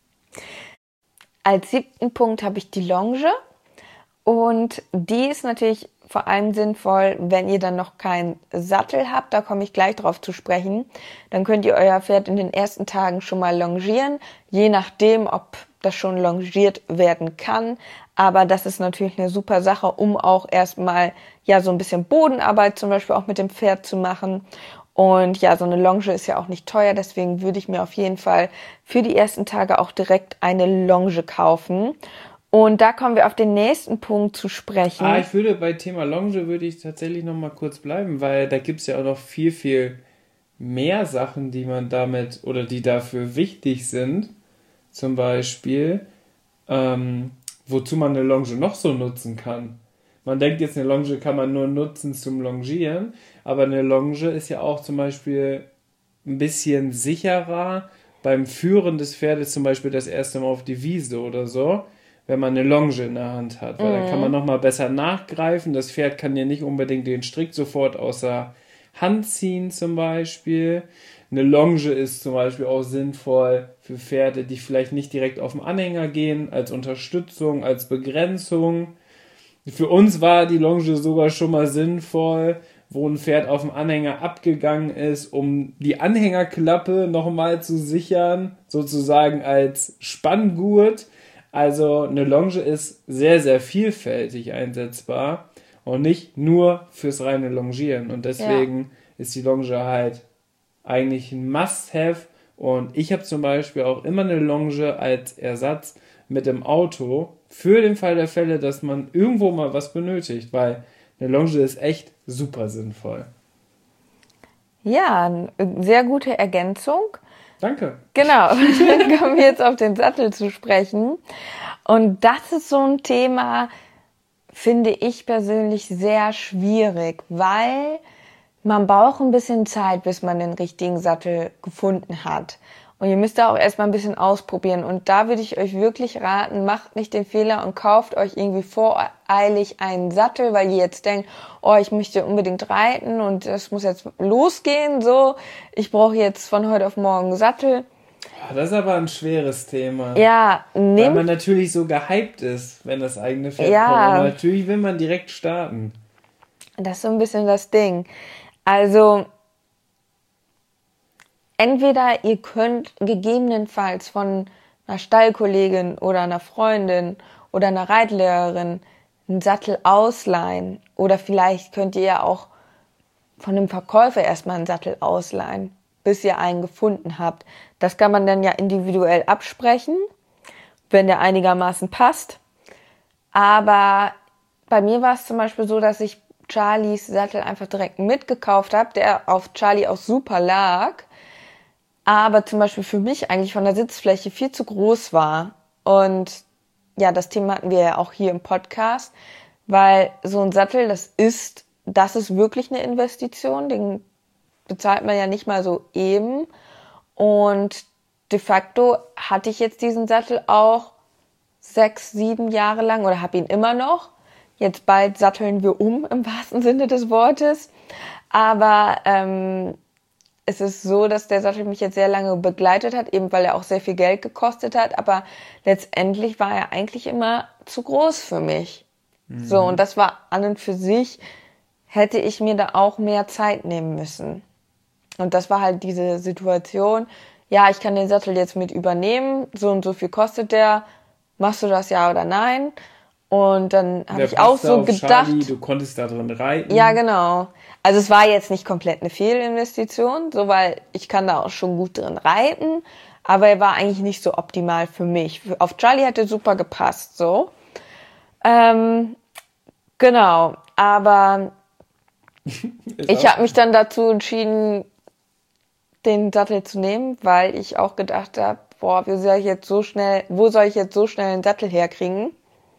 Als siebten Punkt habe ich die Longe. Und die ist natürlich vor allem sinnvoll, wenn ihr dann noch keinen Sattel habt. Da komme ich gleich drauf zu sprechen. Dann könnt ihr euer Pferd in den ersten Tagen schon mal longieren, je nachdem, ob das schon longiert werden kann. Aber das ist natürlich eine super Sache, um auch erstmal ja so ein bisschen Bodenarbeit zum Beispiel auch mit dem Pferd zu machen. Und ja, so eine Longe ist ja auch nicht teuer, deswegen würde ich mir auf jeden Fall für die ersten Tage auch direkt eine Longe kaufen. Und da kommen wir auf den nächsten Punkt zu sprechen. Ah, ich würde bei Thema Longe würde ich tatsächlich noch mal kurz bleiben, weil da gibt es ja auch noch viel, viel mehr Sachen, die man damit oder die dafür wichtig sind. Zum Beispiel, ähm, wozu man eine Longe noch so nutzen kann. Man denkt jetzt, eine Longe kann man nur nutzen zum Longieren, aber eine Longe ist ja auch zum Beispiel ein bisschen sicherer beim Führen des Pferdes, zum Beispiel das erste Mal auf die Wiese oder so, wenn man eine Longe in der Hand hat, weil mhm. dann kann man nochmal besser nachgreifen. Das Pferd kann ja nicht unbedingt den Strick sofort aus der Hand ziehen zum Beispiel. Eine Longe ist zum Beispiel auch sinnvoll für Pferde, die vielleicht nicht direkt auf den Anhänger gehen, als Unterstützung, als Begrenzung. Für uns war die Longe sogar schon mal sinnvoll, wo ein Pferd auf dem Anhänger abgegangen ist, um die Anhängerklappe nochmal zu sichern, sozusagen als Spanngurt. Also eine Longe ist sehr, sehr vielfältig einsetzbar und nicht nur fürs reine Longieren. Und deswegen ja. ist die Longe halt eigentlich ein Must-Have. Und ich habe zum Beispiel auch immer eine Longe als Ersatz mit dem Auto für den Fall der Fälle, dass man irgendwo mal was benötigt, weil eine Longe ist echt super sinnvoll. Ja, eine sehr gute Ergänzung. Danke. Genau, dann kommen wir jetzt auf den Sattel zu sprechen. Und das ist so ein Thema, finde ich persönlich sehr schwierig, weil man braucht ein bisschen Zeit, bis man den richtigen Sattel gefunden hat. Und ihr müsst da auch erstmal ein bisschen ausprobieren. Und da würde ich euch wirklich raten, macht nicht den Fehler und kauft euch irgendwie voreilig einen Sattel, weil ihr jetzt denkt, oh, ich möchte unbedingt reiten und es muss jetzt losgehen, so. Ich brauche jetzt von heute auf morgen einen Sattel. Das ist aber ein schweres Thema. Ja, nehmt... Weil man natürlich so gehypt ist, wenn das eigene Pferd ja. kommt. Aber natürlich will man direkt starten. Das ist so ein bisschen das Ding. Also... Entweder ihr könnt gegebenenfalls von einer Stallkollegin oder einer Freundin oder einer Reitlehrerin einen Sattel ausleihen. Oder vielleicht könnt ihr ja auch von einem Verkäufer erstmal einen Sattel ausleihen, bis ihr einen gefunden habt. Das kann man dann ja individuell absprechen, wenn der einigermaßen passt. Aber bei mir war es zum Beispiel so, dass ich Charlies Sattel einfach direkt mitgekauft habe, der auf Charlie auch super lag, aber zum Beispiel für mich eigentlich von der Sitzfläche viel zu groß war. Und ja, das Thema hatten wir ja auch hier im Podcast, weil so ein Sattel, das ist, das ist wirklich eine Investition, den bezahlt man ja nicht mal so eben. Und de facto hatte ich jetzt diesen Sattel auch sechs, sieben Jahre lang oder habe ihn immer noch. Jetzt bald satteln wir um, im wahrsten Sinne des Wortes. Aber ähm, es ist so, dass der Sattel mich jetzt sehr lange begleitet hat, eben weil er auch sehr viel Geld gekostet hat. Aber letztendlich war er eigentlich immer zu groß für mich. Mhm. So, und das war an und für sich, hätte ich mir da auch mehr Zeit nehmen müssen. Und das war halt diese Situation, ja, ich kann den Sattel jetzt mit übernehmen, so und so viel kostet der, machst du das ja oder nein? Und dann habe ich auch so gedacht, Charlie, du konntest da drin reiten. Ja, genau. Also es war jetzt nicht komplett eine Fehlinvestition, so, weil ich kann da auch schon gut drin reiten, aber er war eigentlich nicht so optimal für mich. Auf Charlie hat er super gepasst, so. Ähm, genau, aber ich habe mich dann dazu entschieden, den Sattel zu nehmen, weil ich auch gedacht habe, boah, wie soll ich jetzt so schnell, wo soll ich jetzt so schnell einen Sattel herkriegen?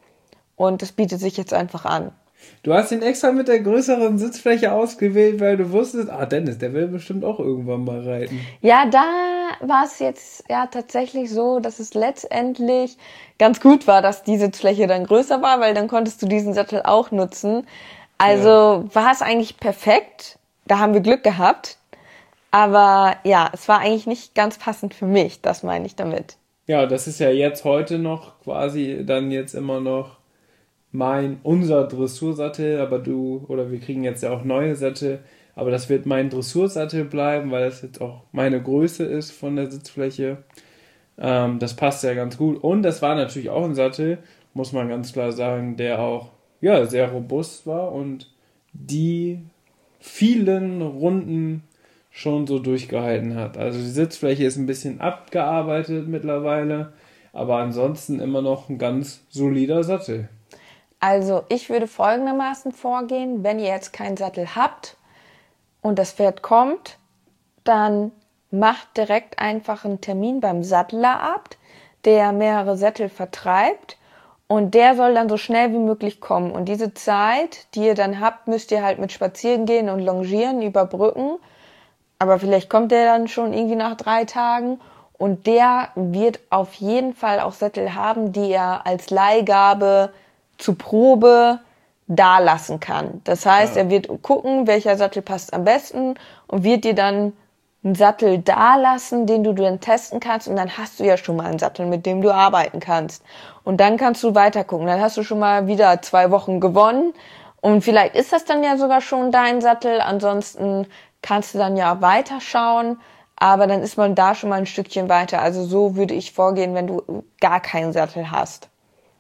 Und das bietet sich jetzt einfach an. Du hast ihn extra mit der größeren Sitzfläche ausgewählt, weil du wusstest, ah, Dennis, der will bestimmt auch irgendwann mal reiten. Ja, da war es jetzt ja tatsächlich so, dass es letztendlich ganz gut war, dass die Sitzfläche dann größer war, weil dann konntest du diesen Sattel auch nutzen. Also ja. War es eigentlich perfekt. Da haben wir Glück gehabt. Aber ja, es war eigentlich nicht ganz passend für mich, das meine ich damit. Ja, das ist ja jetzt heute noch quasi dann jetzt immer noch mein, unser Dressursattel, aber du, oder wir kriegen jetzt ja auch neue Sättel, aber das wird mein Dressursattel bleiben, weil das jetzt auch meine Größe ist von der Sitzfläche. Ähm, das passt ja ganz gut. Und das war natürlich auch ein Sattel, muss man ganz klar sagen, der auch ja, sehr robust war und die vielen Runden schon so durchgehalten hat. Also die Sitzfläche ist ein bisschen abgearbeitet mittlerweile, aber ansonsten immer noch ein ganz solider Sattel. Also ich würde folgendermaßen vorgehen, wenn ihr jetzt keinen Sattel habt und das Pferd kommt, dann macht direkt einfach einen Termin beim Sattler ab, der mehrere Sättel vertreibt und der soll dann so schnell wie möglich kommen. Und diese Zeit, die ihr dann habt, müsst ihr halt mit Spazierengehen und Longieren überbrücken. Aber vielleicht kommt der dann schon irgendwie nach drei Tagen und der wird auf jeden Fall auch Sättel haben, die er als Leihgabe zur Probe dalassen kann. Das heißt, ja. Er wird gucken, welcher Sattel passt am besten und wird dir dann einen Sattel dalassen, den du dann testen kannst und dann hast du ja schon mal einen Sattel, mit dem du arbeiten kannst. Und dann kannst du weiter gucken. Dann hast du schon mal wieder zwei Wochen gewonnen und vielleicht ist das dann ja sogar schon dein Sattel. Ansonsten kannst du dann ja weiterschauen, aber dann ist man da schon mal ein Stückchen weiter. Also so würde ich vorgehen, wenn du gar keinen Sattel hast.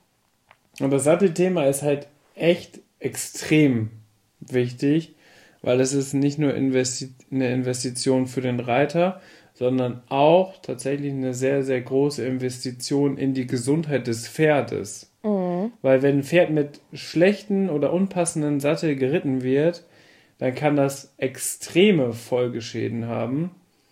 Und das Sattelthema ist halt echt extrem wichtig, weil es ist nicht nur investi- eine Investition für den Reiter, sondern auch tatsächlich eine sehr, sehr große Investition in die Gesundheit des Pferdes. Mhm. Weil wenn ein Pferd mit schlechten oder unpassenden Sattel geritten wird, dann kann das extreme Folgeschäden haben.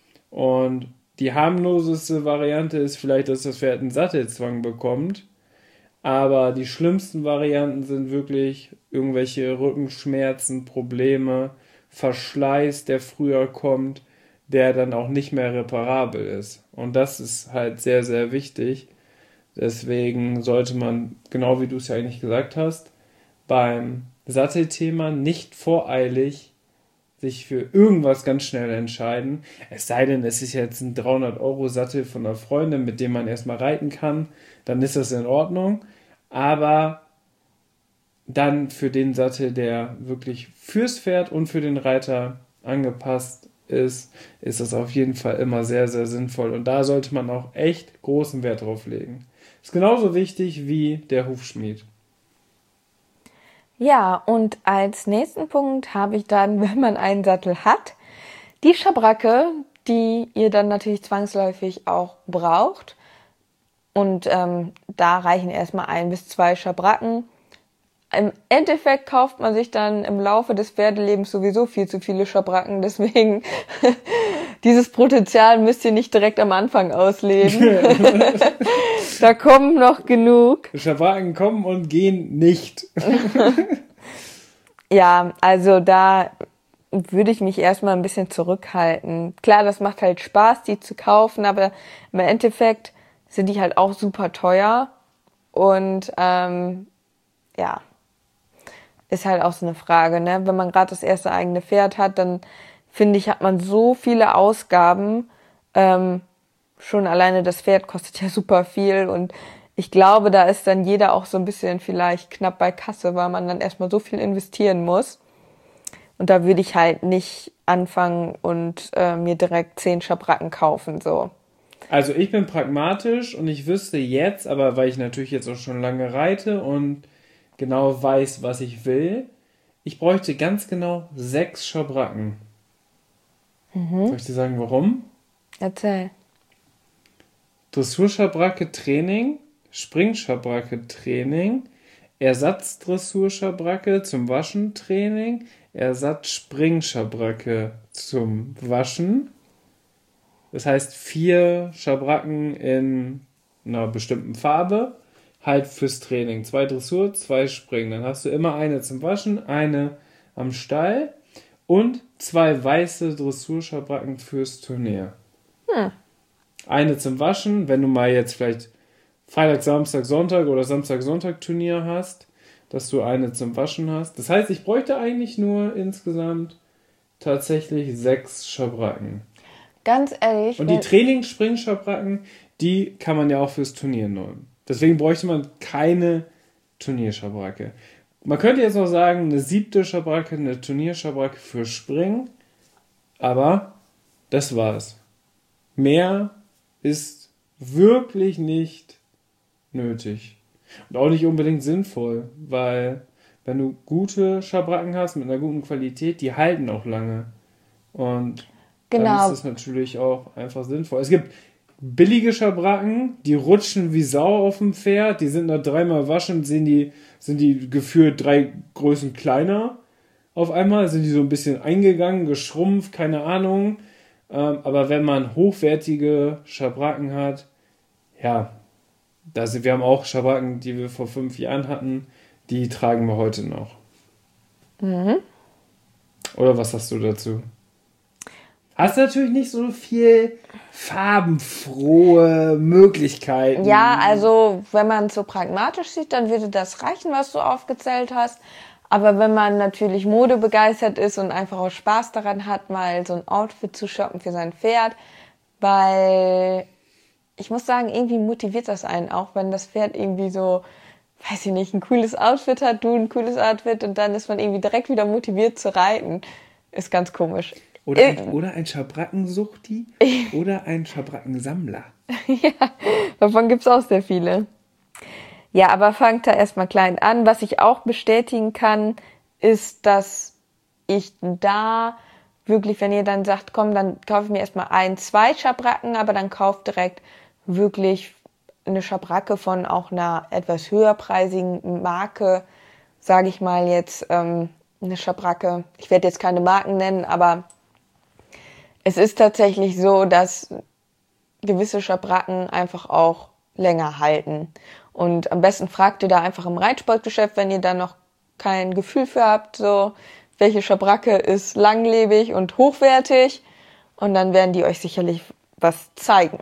Und die harmloseste Variante ist vielleicht, dass das Pferd einen Sattelzwang bekommt. Aber die schlimmsten Varianten sind wirklich irgendwelche Rückenschmerzen, Probleme, Verschleiß, der früher kommt, der dann auch nicht mehr reparabel ist. Und das ist halt sehr, sehr wichtig. Deswegen sollte man, genau wie du es ja eigentlich gesagt hast, beim Sattelthema nicht voreilig sich für irgendwas ganz schnell entscheiden. Es sei denn, es ist jetzt ein dreihundert Euro Sattel von einer Freundin, mit dem man erstmal reiten kann, dann ist das in Ordnung. Aber dann für den Sattel, der wirklich fürs Pferd und für den Reiter angepasst ist, ist das auf jeden Fall immer sehr, sehr sinnvoll. Und da sollte man auch echt großen Wert drauf legen. Ist genauso wichtig wie der Hufschmied. Ja, und als nächsten Punkt habe ich dann, wenn man einen Sattel hat, die Schabracke, die ihr dann natürlich zwangsläufig auch braucht. Und ähm, da reichen erstmal ein bis zwei Schabracken. Im Endeffekt kauft man sich dann im Laufe des Pferdelebens sowieso viel zu viele Schabracken. Deswegen, dieses Potenzial müsst ihr nicht direkt am Anfang ausleben. Da kommen noch genug. Schabracken kommen und gehen nicht. Ja, also da würde ich mich erstmal ein bisschen zurückhalten. Klar, das macht halt Spaß, die zu kaufen, aber im Endeffekt sind die halt auch super teuer. Und ähm, ja, ist halt auch so eine Frage, ne? Wenn man gerade das erste eigene Pferd hat, dann finde ich, hat man so viele Ausgaben. Ähm, schon alleine das Pferd kostet ja super viel und ich glaube, da ist dann jeder auch so ein bisschen vielleicht knapp bei Kasse, weil man dann erstmal so viel investieren muss. Und da würde ich halt nicht anfangen und äh, mir direkt zehn Schabracken kaufen, so. Also ich bin pragmatisch und ich wüsste jetzt, aber weil ich natürlich jetzt auch schon lange reite und genau weiß, was ich will, ich bräuchte ganz genau sechs Schabracken. Mhm. Soll ich dir sagen, warum? Erzähl. Dressurschabracke Training, Springschabracke Training, Ersatzdressurschabracke zum Waschen Training, Ersatz-Springschabracke zum Waschen. Das heißt vier Schabracken in einer bestimmten Farbe, halt fürs Training. Zwei Dressur, zwei Springen. Dann hast du immer eine zum Waschen, eine am Stall und zwei weiße Dressurschabracken fürs Turnier. Hm. Eine zum Waschen, wenn du mal jetzt vielleicht Freitag, Samstag, Sonntag oder Samstag, Sonntag Turnier hast, dass du eine zum Waschen hast. Das heißt, ich bräuchte eigentlich nur insgesamt tatsächlich sechs Schabracken. Ganz ehrlich. Und die Trainingsspringschabracken, die kann man ja auch fürs Turnier nehmen. Deswegen bräuchte man keine Turnierschabracke. Man könnte jetzt noch sagen, eine siebte Schabracke, eine Turnierschabracke für Springen. Aber das war's. Mehr ist wirklich nicht nötig. Und auch nicht unbedingt sinnvoll, weil wenn du gute Schabracken hast mit einer guten Qualität, die halten auch lange. Und genau. Dann ist es natürlich auch einfach sinnvoll. Es gibt billige Schabracken, die rutschen wie Sau auf dem Pferd, die sind nach dreimal waschen, sind die, sind die gefühlt drei Größen kleiner. Auf einmal sind die so ein bisschen eingegangen, geschrumpft, keine Ahnung. Ähm, aber wenn man hochwertige Schabracken hat, ja, da sind, wir haben auch Schabracken, die wir vor fünf Jahren hatten, die tragen wir heute noch. Mhm. Oder was hast du dazu? Hast natürlich nicht so viel farbenfrohe Möglichkeiten. Ja, also wenn man es so pragmatisch sieht, dann würde das reichen, was du aufgezählt hast. Aber wenn man natürlich modebegeistert ist und einfach auch Spaß daran hat, mal so ein Outfit zu shoppen für sein Pferd, weil ich muss sagen, irgendwie motiviert das einen auch, wenn das Pferd irgendwie so, weiß ich nicht, ein cooles Outfit hat, du ein cooles Outfit und dann ist man irgendwie direkt wieder motiviert zu reiten. Ist ganz komisch. Oder ein, oder ein Schabrackensuchti oder ein Schabrackensammler. Ja, davon gibt's auch sehr viele. Ja, aber fangt da erstmal klein an. Was ich auch bestätigen kann, ist, dass ich da wirklich, wenn ihr dann sagt, komm, dann kaufe ich mir erstmal ein, zwei Schabracken, aber dann kauft direkt wirklich eine Schabracke von auch einer etwas höherpreisigen Marke, sage ich mal jetzt, ähm, eine Schabracke. Ich werde jetzt keine Marken nennen, aber es ist tatsächlich so, dass gewisse Schabracken einfach auch länger halten. Und am besten fragt ihr da einfach im Reitsportgeschäft, wenn ihr da noch kein Gefühl für habt, so welche Schabracke ist langlebig und hochwertig. Und dann werden die euch sicherlich was zeigen.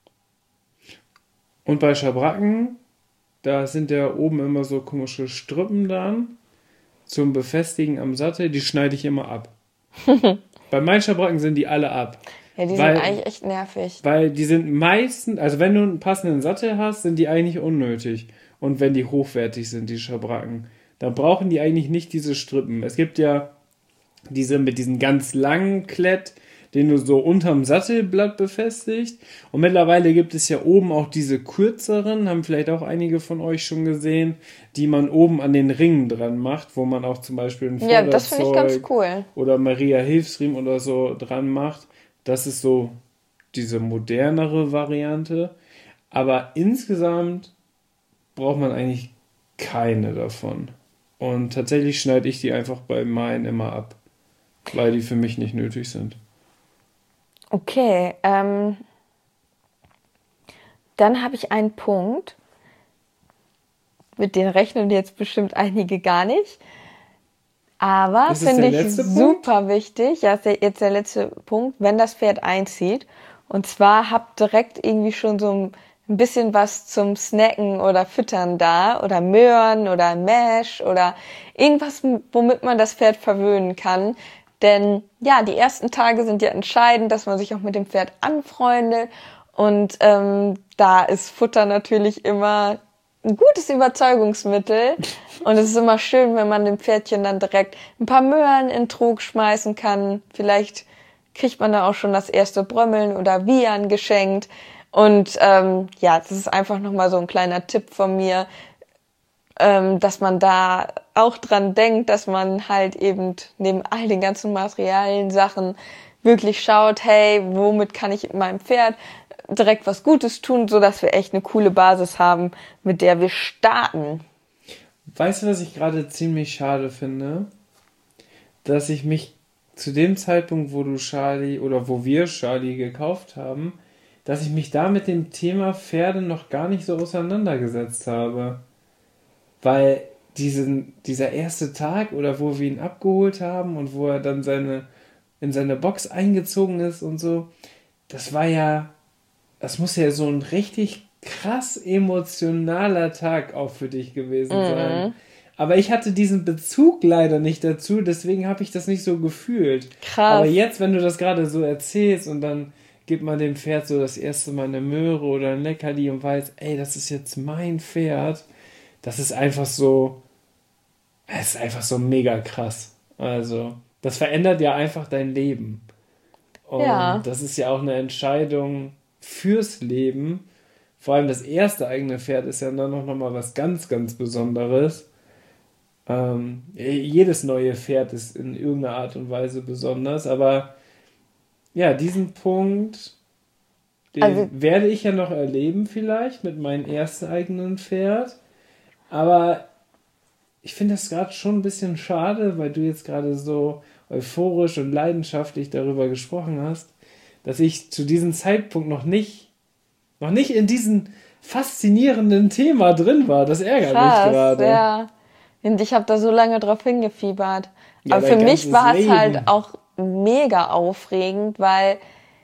Und bei Schabracken, da sind ja oben immer so komische Strippen dran zum Befestigen am Sattel. Die schneide ich immer ab. Bei meinen Schabracken sind die alle ab. Ja, die weil, sind eigentlich echt nervig. Weil die sind meistens, also wenn du einen passenden Sattel hast, sind die eigentlich unnötig. Und wenn die hochwertig sind, die Schabracken, dann brauchen die eigentlich nicht diese Strippen. Es gibt ja diese mit diesen ganz langen Klett, den du so unterm Sattelblatt befestigst. Und mittlerweile gibt es ja oben auch diese kürzeren, haben vielleicht auch einige von euch schon gesehen, die man oben an den Ringen dran macht, wo man auch zum Beispiel ein Vorderzeug ja, das finde ich ganz cool. oder Maria Hilfsriemen oder so dran macht. Das ist so diese modernere Variante. Aber insgesamt braucht man eigentlich keine davon. Und tatsächlich schneide ich die einfach bei meinen immer ab, weil die für mich nicht nötig sind. Okay, ähm, dann habe ich einen Punkt, mit dem rechnen jetzt bestimmt einige gar nicht. Aber finde ich super Punkt? wichtig, ja, ist der, jetzt der letzte Punkt, wenn das Pferd einzieht. Und zwar habt direkt irgendwie schon so ein ein bisschen was zum Snacken oder Füttern da oder Möhren oder Mash oder irgendwas, womit man das Pferd verwöhnen kann. Denn ja, die ersten Tage sind ja entscheidend, dass man sich auch mit dem Pferd anfreundet und ähm, da ist Futter natürlich immer ein gutes Überzeugungsmittel und es ist immer schön, wenn man dem Pferdchen dann direkt ein paar Möhren in den Trog schmeißen kann. Vielleicht kriegt man da auch schon das erste Brömmeln oder Wiehern geschenkt. Und ähm, ja, das ist einfach nochmal so ein kleiner Tipp von mir, ähm, dass man da auch dran denkt, dass man halt eben neben all den ganzen materiellen Sachen wirklich schaut, hey, womit kann ich meinem Pferd direkt was Gutes tun, sodass wir echt eine coole Basis haben, mit der wir starten. Weißt du, was ich gerade ziemlich schade finde? Dass ich mich zu dem Zeitpunkt, wo du Charlie oder wo wir Charlie gekauft haben, dass ich mich da mit dem Thema Pferde noch gar nicht so auseinandergesetzt habe. Weil diesen, dieser erste Tag oder wo wir ihn abgeholt haben und wo er dann seine, in seine Box eingezogen ist und so, das war ja, das muss ja so ein richtig krass emotionaler Tag auch für dich gewesen mhm. sein. Aber ich hatte diesen Bezug leider nicht dazu, deswegen habe ich das nicht so gefühlt. Krass. Aber jetzt, wenn du das gerade so erzählst und dann gibt man dem Pferd so das erste Mal eine Möhre oder ein Leckerli und weiß, ey, das ist jetzt mein Pferd. Das ist einfach so, es ist einfach so mega krass. Also, das verändert ja einfach dein Leben. Und ja. Das ist ja auch eine Entscheidung fürs Leben. Vor allem das erste eigene Pferd ist ja dann noch mal was ganz, ganz Besonderes. Ähm, jedes neue Pferd ist in irgendeiner Art und Weise besonders, aber ja, diesen Punkt, den also, werde ich ja noch erleben vielleicht mit meinem ersten eigenen Pferd. Aber ich finde das gerade schon ein bisschen schade, weil du jetzt gerade so euphorisch und leidenschaftlich darüber gesprochen hast, dass ich zu diesem Zeitpunkt noch nicht, noch nicht in diesem faszinierenden Thema drin war. Das ärgert krass, mich gerade. Ja. Und ich habe da so lange drauf hingefiebert. Ja, aber für mich war es halt auch mega aufregend, weil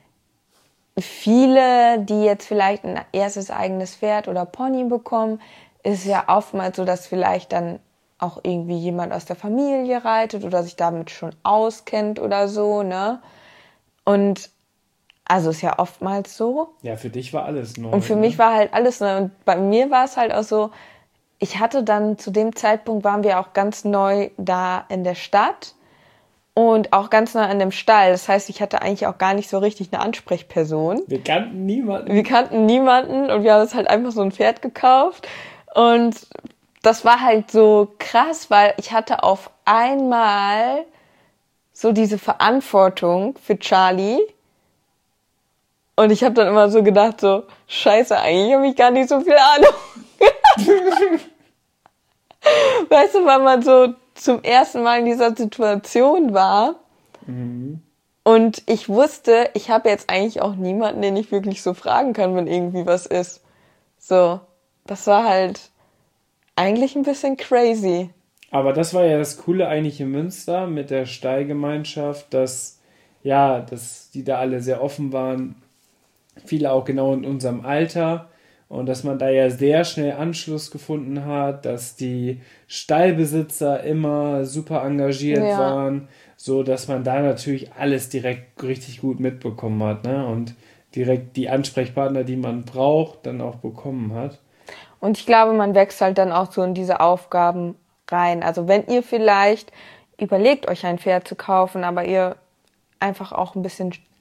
viele, die jetzt vielleicht ein erstes eigenes Pferd oder Pony bekommen, ist ja oftmals so, dass vielleicht dann auch irgendwie jemand aus der Familie reitet oder sich damit schon auskennt oder so, ne? Und also ist ja oftmals so. Ja, für dich war alles neu. Und für ne? mich war halt alles neu. Und bei mir war es halt auch so, ich hatte dann zu dem Zeitpunkt, waren wir auch ganz neu da in der Stadt. Und auch ganz nah an dem Stall. Das heißt, ich hatte eigentlich auch gar nicht so richtig eine Ansprechperson. Wir kannten niemanden. Wir kannten niemanden und wir haben uns halt einfach so ein Pferd gekauft. Und das war halt so krass, weil ich hatte auf einmal so diese Verantwortung für Charlie. Und ich habe dann immer so gedacht, so, scheiße, eigentlich habe ich gar nicht so viel Ahnung. Weißt du, weil man so zum ersten Mal in dieser Situation war mhm. und ich wusste, ich habe jetzt eigentlich auch niemanden, den ich wirklich so fragen kann, wenn irgendwie was ist. So, das war halt eigentlich ein bisschen crazy. Aber das war ja das Coole eigentlich in Münster mit der Stallgemeinschaft, dass, ja, dass die da alle sehr offen waren, viele auch genau in unserem Alter. Und dass man da ja sehr schnell Anschluss gefunden hat, dass die Stallbesitzer immer super engagiert ja. waren, so dass man da natürlich alles direkt richtig gut mitbekommen hat, ne? Und direkt die Ansprechpartner, die man braucht, dann auch bekommen hat. Und ich glaube, man wächst halt dann auch so in diese Aufgaben rein. Also wenn ihr vielleicht überlegt, euch ein Pferd zu kaufen, aber ihr einfach auch ein bisschen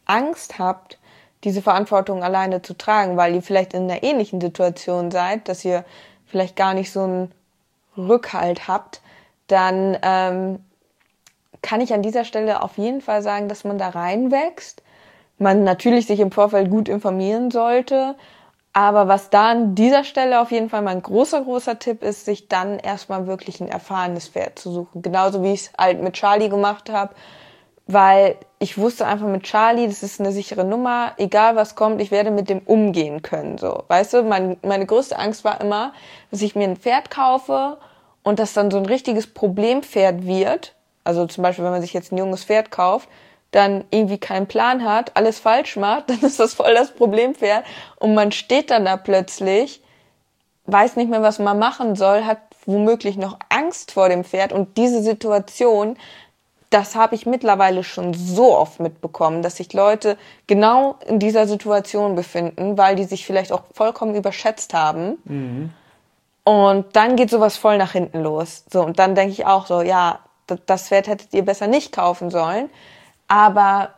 Angst habt, diese Verantwortung alleine zu tragen, weil ihr vielleicht in einer ähnlichen Situation seid, dass ihr vielleicht gar nicht so einen Rückhalt habt, dann ähm, kann ich an dieser Stelle auf jeden Fall sagen, dass man da reinwächst. Man natürlich sich im Vorfeld gut informieren sollte, aber was da an dieser Stelle auf jeden Fall mein großer, großer Tipp ist, sich dann erstmal wirklich ein erfahrenes Pferd zu suchen. Genauso wie ich es halt mit Charlie gemacht habe, weil ich wusste einfach mit Charlie, das ist eine sichere Nummer, egal was kommt, ich werde mit dem umgehen können. So, weißt du, mein, meine größte Angst war immer, dass ich mir ein Pferd kaufe und das dann so ein richtiges Problempferd wird. Also zum Beispiel, wenn man sich jetzt ein junges Pferd kauft, dann irgendwie keinen Plan hat, alles falsch macht, dann ist das voll das Problempferd und man steht dann da plötzlich, weiß nicht mehr, was man machen soll, hat womöglich noch Angst vor dem Pferd und diese Situation, das habe ich mittlerweile schon so oft mitbekommen, dass sich Leute genau in dieser Situation befinden, weil die sich vielleicht auch vollkommen überschätzt haben. Mhm. Und dann geht sowas voll nach hinten los. So, und dann denke ich auch so, ja, das Pferd hättet ihr besser nicht kaufen sollen. Aber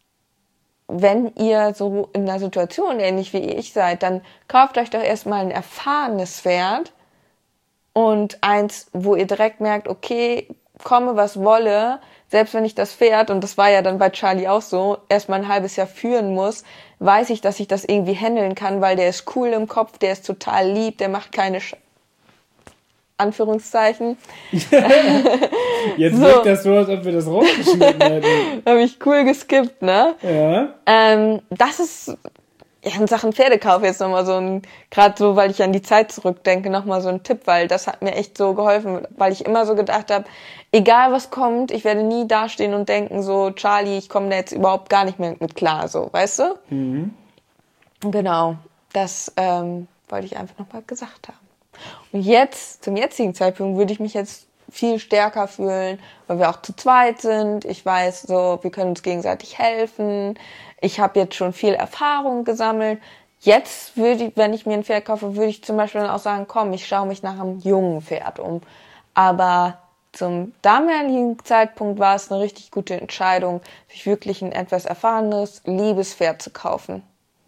wenn ihr so in einer Situation ähnlich wie ich seid, dann kauft euch doch erstmal ein erfahrenes Pferd und eins, wo ihr direkt merkt, okay, komme was wolle, selbst wenn ich das Pferd, und das war ja dann bei Charlie auch so, erstmal ein halbes Jahr führen muss, weiß ich, dass ich das irgendwie handeln kann, weil der ist cool im Kopf, der ist total lieb, der macht keine Sch- Anführungszeichen. Jetzt so. Wirkt das so, als ob wir das rausgeschnitten hätten. Habe ich cool geskippt, ne? Ja. Ähm, das ist ja in Sachen Pferdekauf jetzt nochmal so ein, gerade so, weil ich an die Zeit zurückdenke, nochmal so ein Tipp, weil das hat mir echt so geholfen, weil ich immer so gedacht habe, egal was kommt, ich werde nie dastehen und denken so, Charlie, ich komme da jetzt überhaupt gar nicht mehr mit klar, so, weißt du? Mhm. Genau, das ähm, wollte ich einfach nochmal gesagt haben. Und jetzt, zum jetzigen Zeitpunkt, würde ich mich jetzt viel stärker fühlen, weil wir auch zu zweit sind. Ich weiß so, wir können uns gegenseitig helfen. Ich habe jetzt schon viel Erfahrung gesammelt. Jetzt würde ich, wenn ich mir ein Pferd kaufe, würde ich zum Beispiel dann auch sagen, komm, ich schaue mich nach einem jungen Pferd um. Aber zum damaligen Zeitpunkt war es eine richtig gute Entscheidung, sich wirklich ein etwas erfahrenes, liebes Pferd zu kaufen.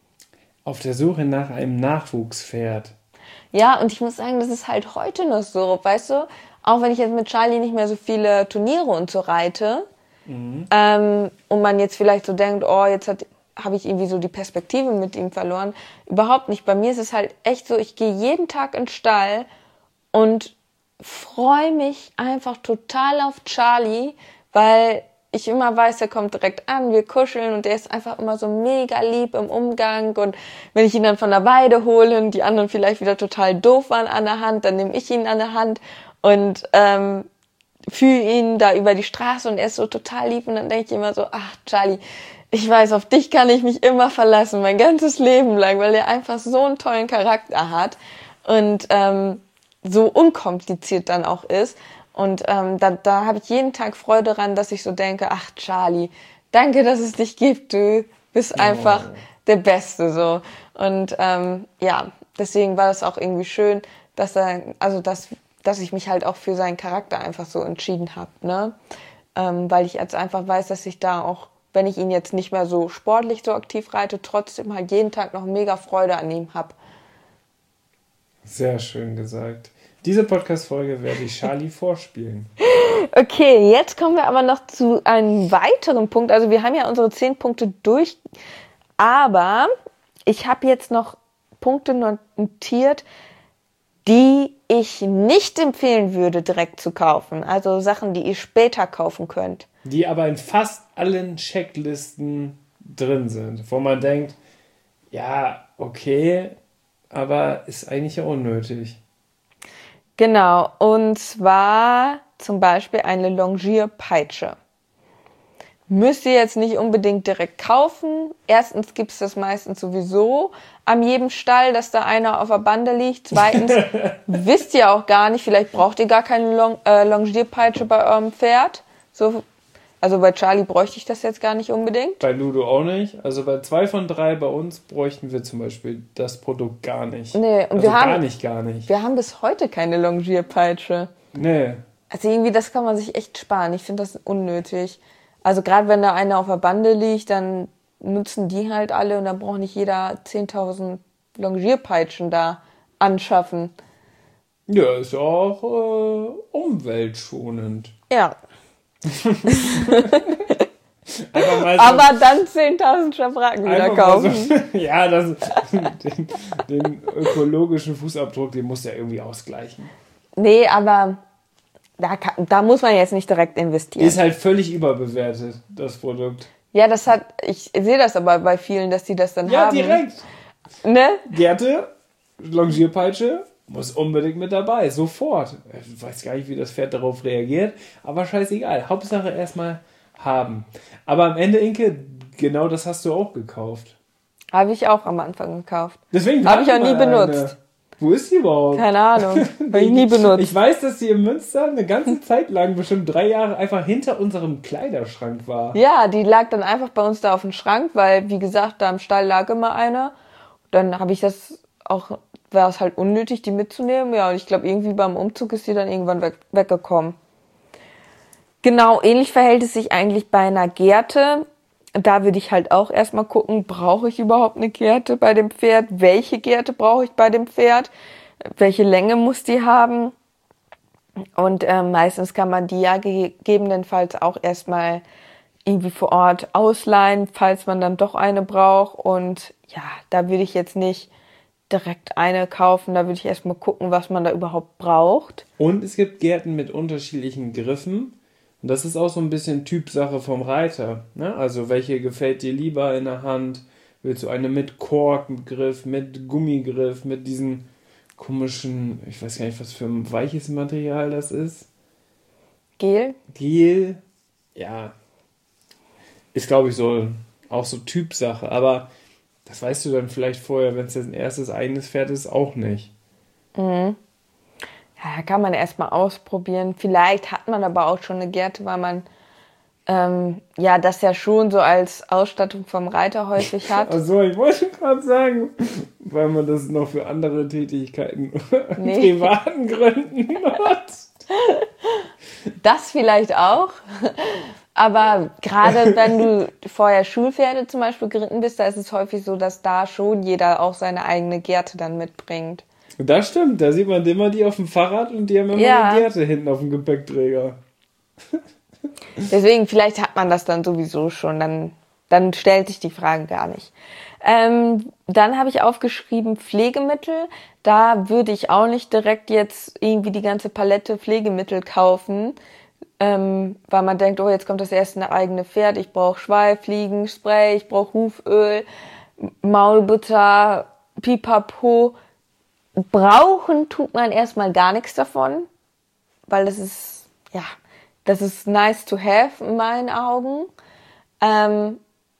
Auf der Suche nach einem Nachwuchspferd. Ja, und ich muss sagen, das ist halt heute noch so, weißt du, auch wenn ich jetzt mit Charlie nicht mehr so viele Turniere und so reite, mhm. ähm, und man jetzt vielleicht so denkt, oh, jetzt hat, habe ich irgendwie so die Perspektive mit ihm verloren. Überhaupt nicht. Bei mir ist es halt echt so, ich gehe jeden Tag in den Stall und freue mich einfach total auf Charlie, weil ich immer weiß, er kommt direkt an, wir kuscheln und der ist einfach immer so mega lieb im Umgang und wenn ich ihn dann von der Weide hole und die anderen vielleicht wieder total doof waren an der Hand, dann nehme ich ihn an der Hand und ähm, führe ihn da über die Straße und er ist so total lieb und dann denke ich immer so, ach Charlie, ich weiß, auf dich kann ich mich immer verlassen, mein ganzes Leben lang, weil er einfach so einen tollen Charakter hat und ähm, so unkompliziert dann auch ist. Und ähm, da, da habe ich jeden Tag Freude dran, dass ich so denke, ach Charlie, danke, dass es dich gibt, du bist einfach oh. der Beste so. Und ähm, ja, deswegen war das auch irgendwie schön, dass er, also dass, dass ich mich halt auch für seinen Charakter einfach so entschieden habe, ne? Ähm, weil ich jetzt einfach weiß, dass ich da auch, wenn ich ihn jetzt nicht mehr so sportlich so aktiv reite, trotzdem halt jeden Tag noch mega Freude an ihm habe. Sehr schön gesagt. Diese Podcast-Folge werde ich Charlie vorspielen. Okay, jetzt kommen wir aber noch zu einem weiteren Punkt. Also wir haben ja unsere zehn Punkte durch, aber ich habe jetzt noch Punkte notiert, die ich nicht empfehlen würde, direkt zu kaufen. Also Sachen, die ihr später kaufen könnt. Die aber in fast allen Checklisten drin sind, wo man denkt, ja, okay, aber ist eigentlich ja unnötig. Genau, und zwar zum Beispiel eine Longierpeitsche. Müsst ihr jetzt nicht unbedingt direkt kaufen. Erstens gibt es das meistens sowieso an jedem Stall, dass da einer auf der Bande liegt. Zweitens wisst ihr auch gar nicht, vielleicht braucht ihr gar keine Long, äh, Longierpeitsche bei eurem Pferd. So, also bei Charlie bräuchte ich das jetzt gar nicht unbedingt. Bei Ludo auch nicht. Also bei zwei von drei bei uns bräuchten wir zum Beispiel das Produkt gar nicht. Nee, und also wir haben, gar nicht, gar nicht. Wir haben bis heute keine Longierpeitsche. Nee. Also irgendwie, das kann man sich echt sparen. Ich finde das unnötig. Also gerade wenn da einer auf der Bande liegt, dann nutzen die halt alle und dann braucht nicht jeder zehntausend Longierpeitschen da anschaffen. Ja, ist ja auch äh, umweltschonend. Ja. mal so, Aber dann zehntausend Schabracken wieder kaufen. So, ja, das, den, den ökologischen Fußabdruck, den muss ja irgendwie ausgleichen. Nee, aber da, kann, da muss man jetzt nicht direkt investieren. Ist halt völlig überbewertet, das Produkt. Ja, das hat, ich sehe das aber bei vielen, dass die das dann Ja, haben. Ja, direkt. Ne? Gerte, Longierpeitsche, muss unbedingt mit dabei, sofort. Ich weiß gar nicht, wie das Pferd darauf reagiert, aber scheißegal. Hauptsache erstmal haben. Aber am Ende, Inke, genau das hast du auch gekauft. Habe ich auch am Anfang gekauft. Deswegen habe ich auch nie eine. benutzt. Wo ist die überhaupt? Keine Ahnung. Habe ich nie benutzt. Ich weiß, dass die in Münster eine ganze Zeit lang, bestimmt drei Jahre, einfach hinter unserem Kleiderschrank war. Ja, die lag dann einfach bei uns da auf dem Schrank, weil, wie gesagt, da im Stall lag immer einer. Dann habe ich das auch, war es halt unnötig, die mitzunehmen. Ja, und ich glaube, irgendwie beim Umzug ist die dann irgendwann weg, weggekommen. Genau, ähnlich verhält es sich eigentlich bei einer Gerte. Da würde ich halt auch erstmal gucken, brauche ich überhaupt eine Gerte bei dem Pferd? Welche Gerte brauche ich bei dem Pferd? Welche Länge muss die haben? Und äh, meistens kann man die ja gegebenenfalls auch erstmal irgendwie vor Ort ausleihen, falls man dann doch eine braucht. Und ja, da würde ich jetzt nicht direkt eine kaufen, da würde ich erstmal gucken, was man da überhaupt braucht. Und es gibt Gärten mit unterschiedlichen Griffen. Und das ist auch so ein bisschen Typsache vom Reiter. Ne? Also welche gefällt dir lieber in der Hand? Willst du eine mit Korkgriff, mit Gummigriff, mit diesen komischen, ich weiß gar nicht, was für ein weiches Material das ist. Gel? Gel, ja. Ist, glaube ich, so auch so Typsache. Aber das weißt du dann vielleicht vorher, wenn es dein erstes eigenes Pferd ist, auch nicht. Mhm. Ja, kann man erstmal ausprobieren. Vielleicht hat man aber auch schon eine Gerte, weil man ähm, ja das ja schon so als Ausstattung vom Reiter häufig hat. Achso, ich wollte gerade sagen, weil man das noch für andere Tätigkeiten nee. privaten Gründen nutzt. Das vielleicht auch. Aber gerade wenn du vorher Schulpferde zum Beispiel geritten bist, da ist es häufig so, dass da schon jeder auch seine eigene Gerte dann mitbringt. Das stimmt, da sieht man immer die auf dem Fahrrad und die haben immer ja. eine Gerte hinten auf dem Gepäckträger. Deswegen, vielleicht hat man das dann sowieso schon, dann, dann stellt sich die Frage gar nicht. Ähm, dann habe ich aufgeschrieben Pflegemittel. Da würde ich auch nicht direkt jetzt irgendwie die ganze Palette Pflegemittel kaufen, ähm, weil man denkt, oh, jetzt kommt das erste eine eigene Pferd, ich brauche Schweifliegenspray, ich brauche Huföl, Maulbutter, Pipapo. Brauchen tut man erstmal gar nichts davon, weil das ist, ja, das ist nice to have in meinen Augen. Ähm,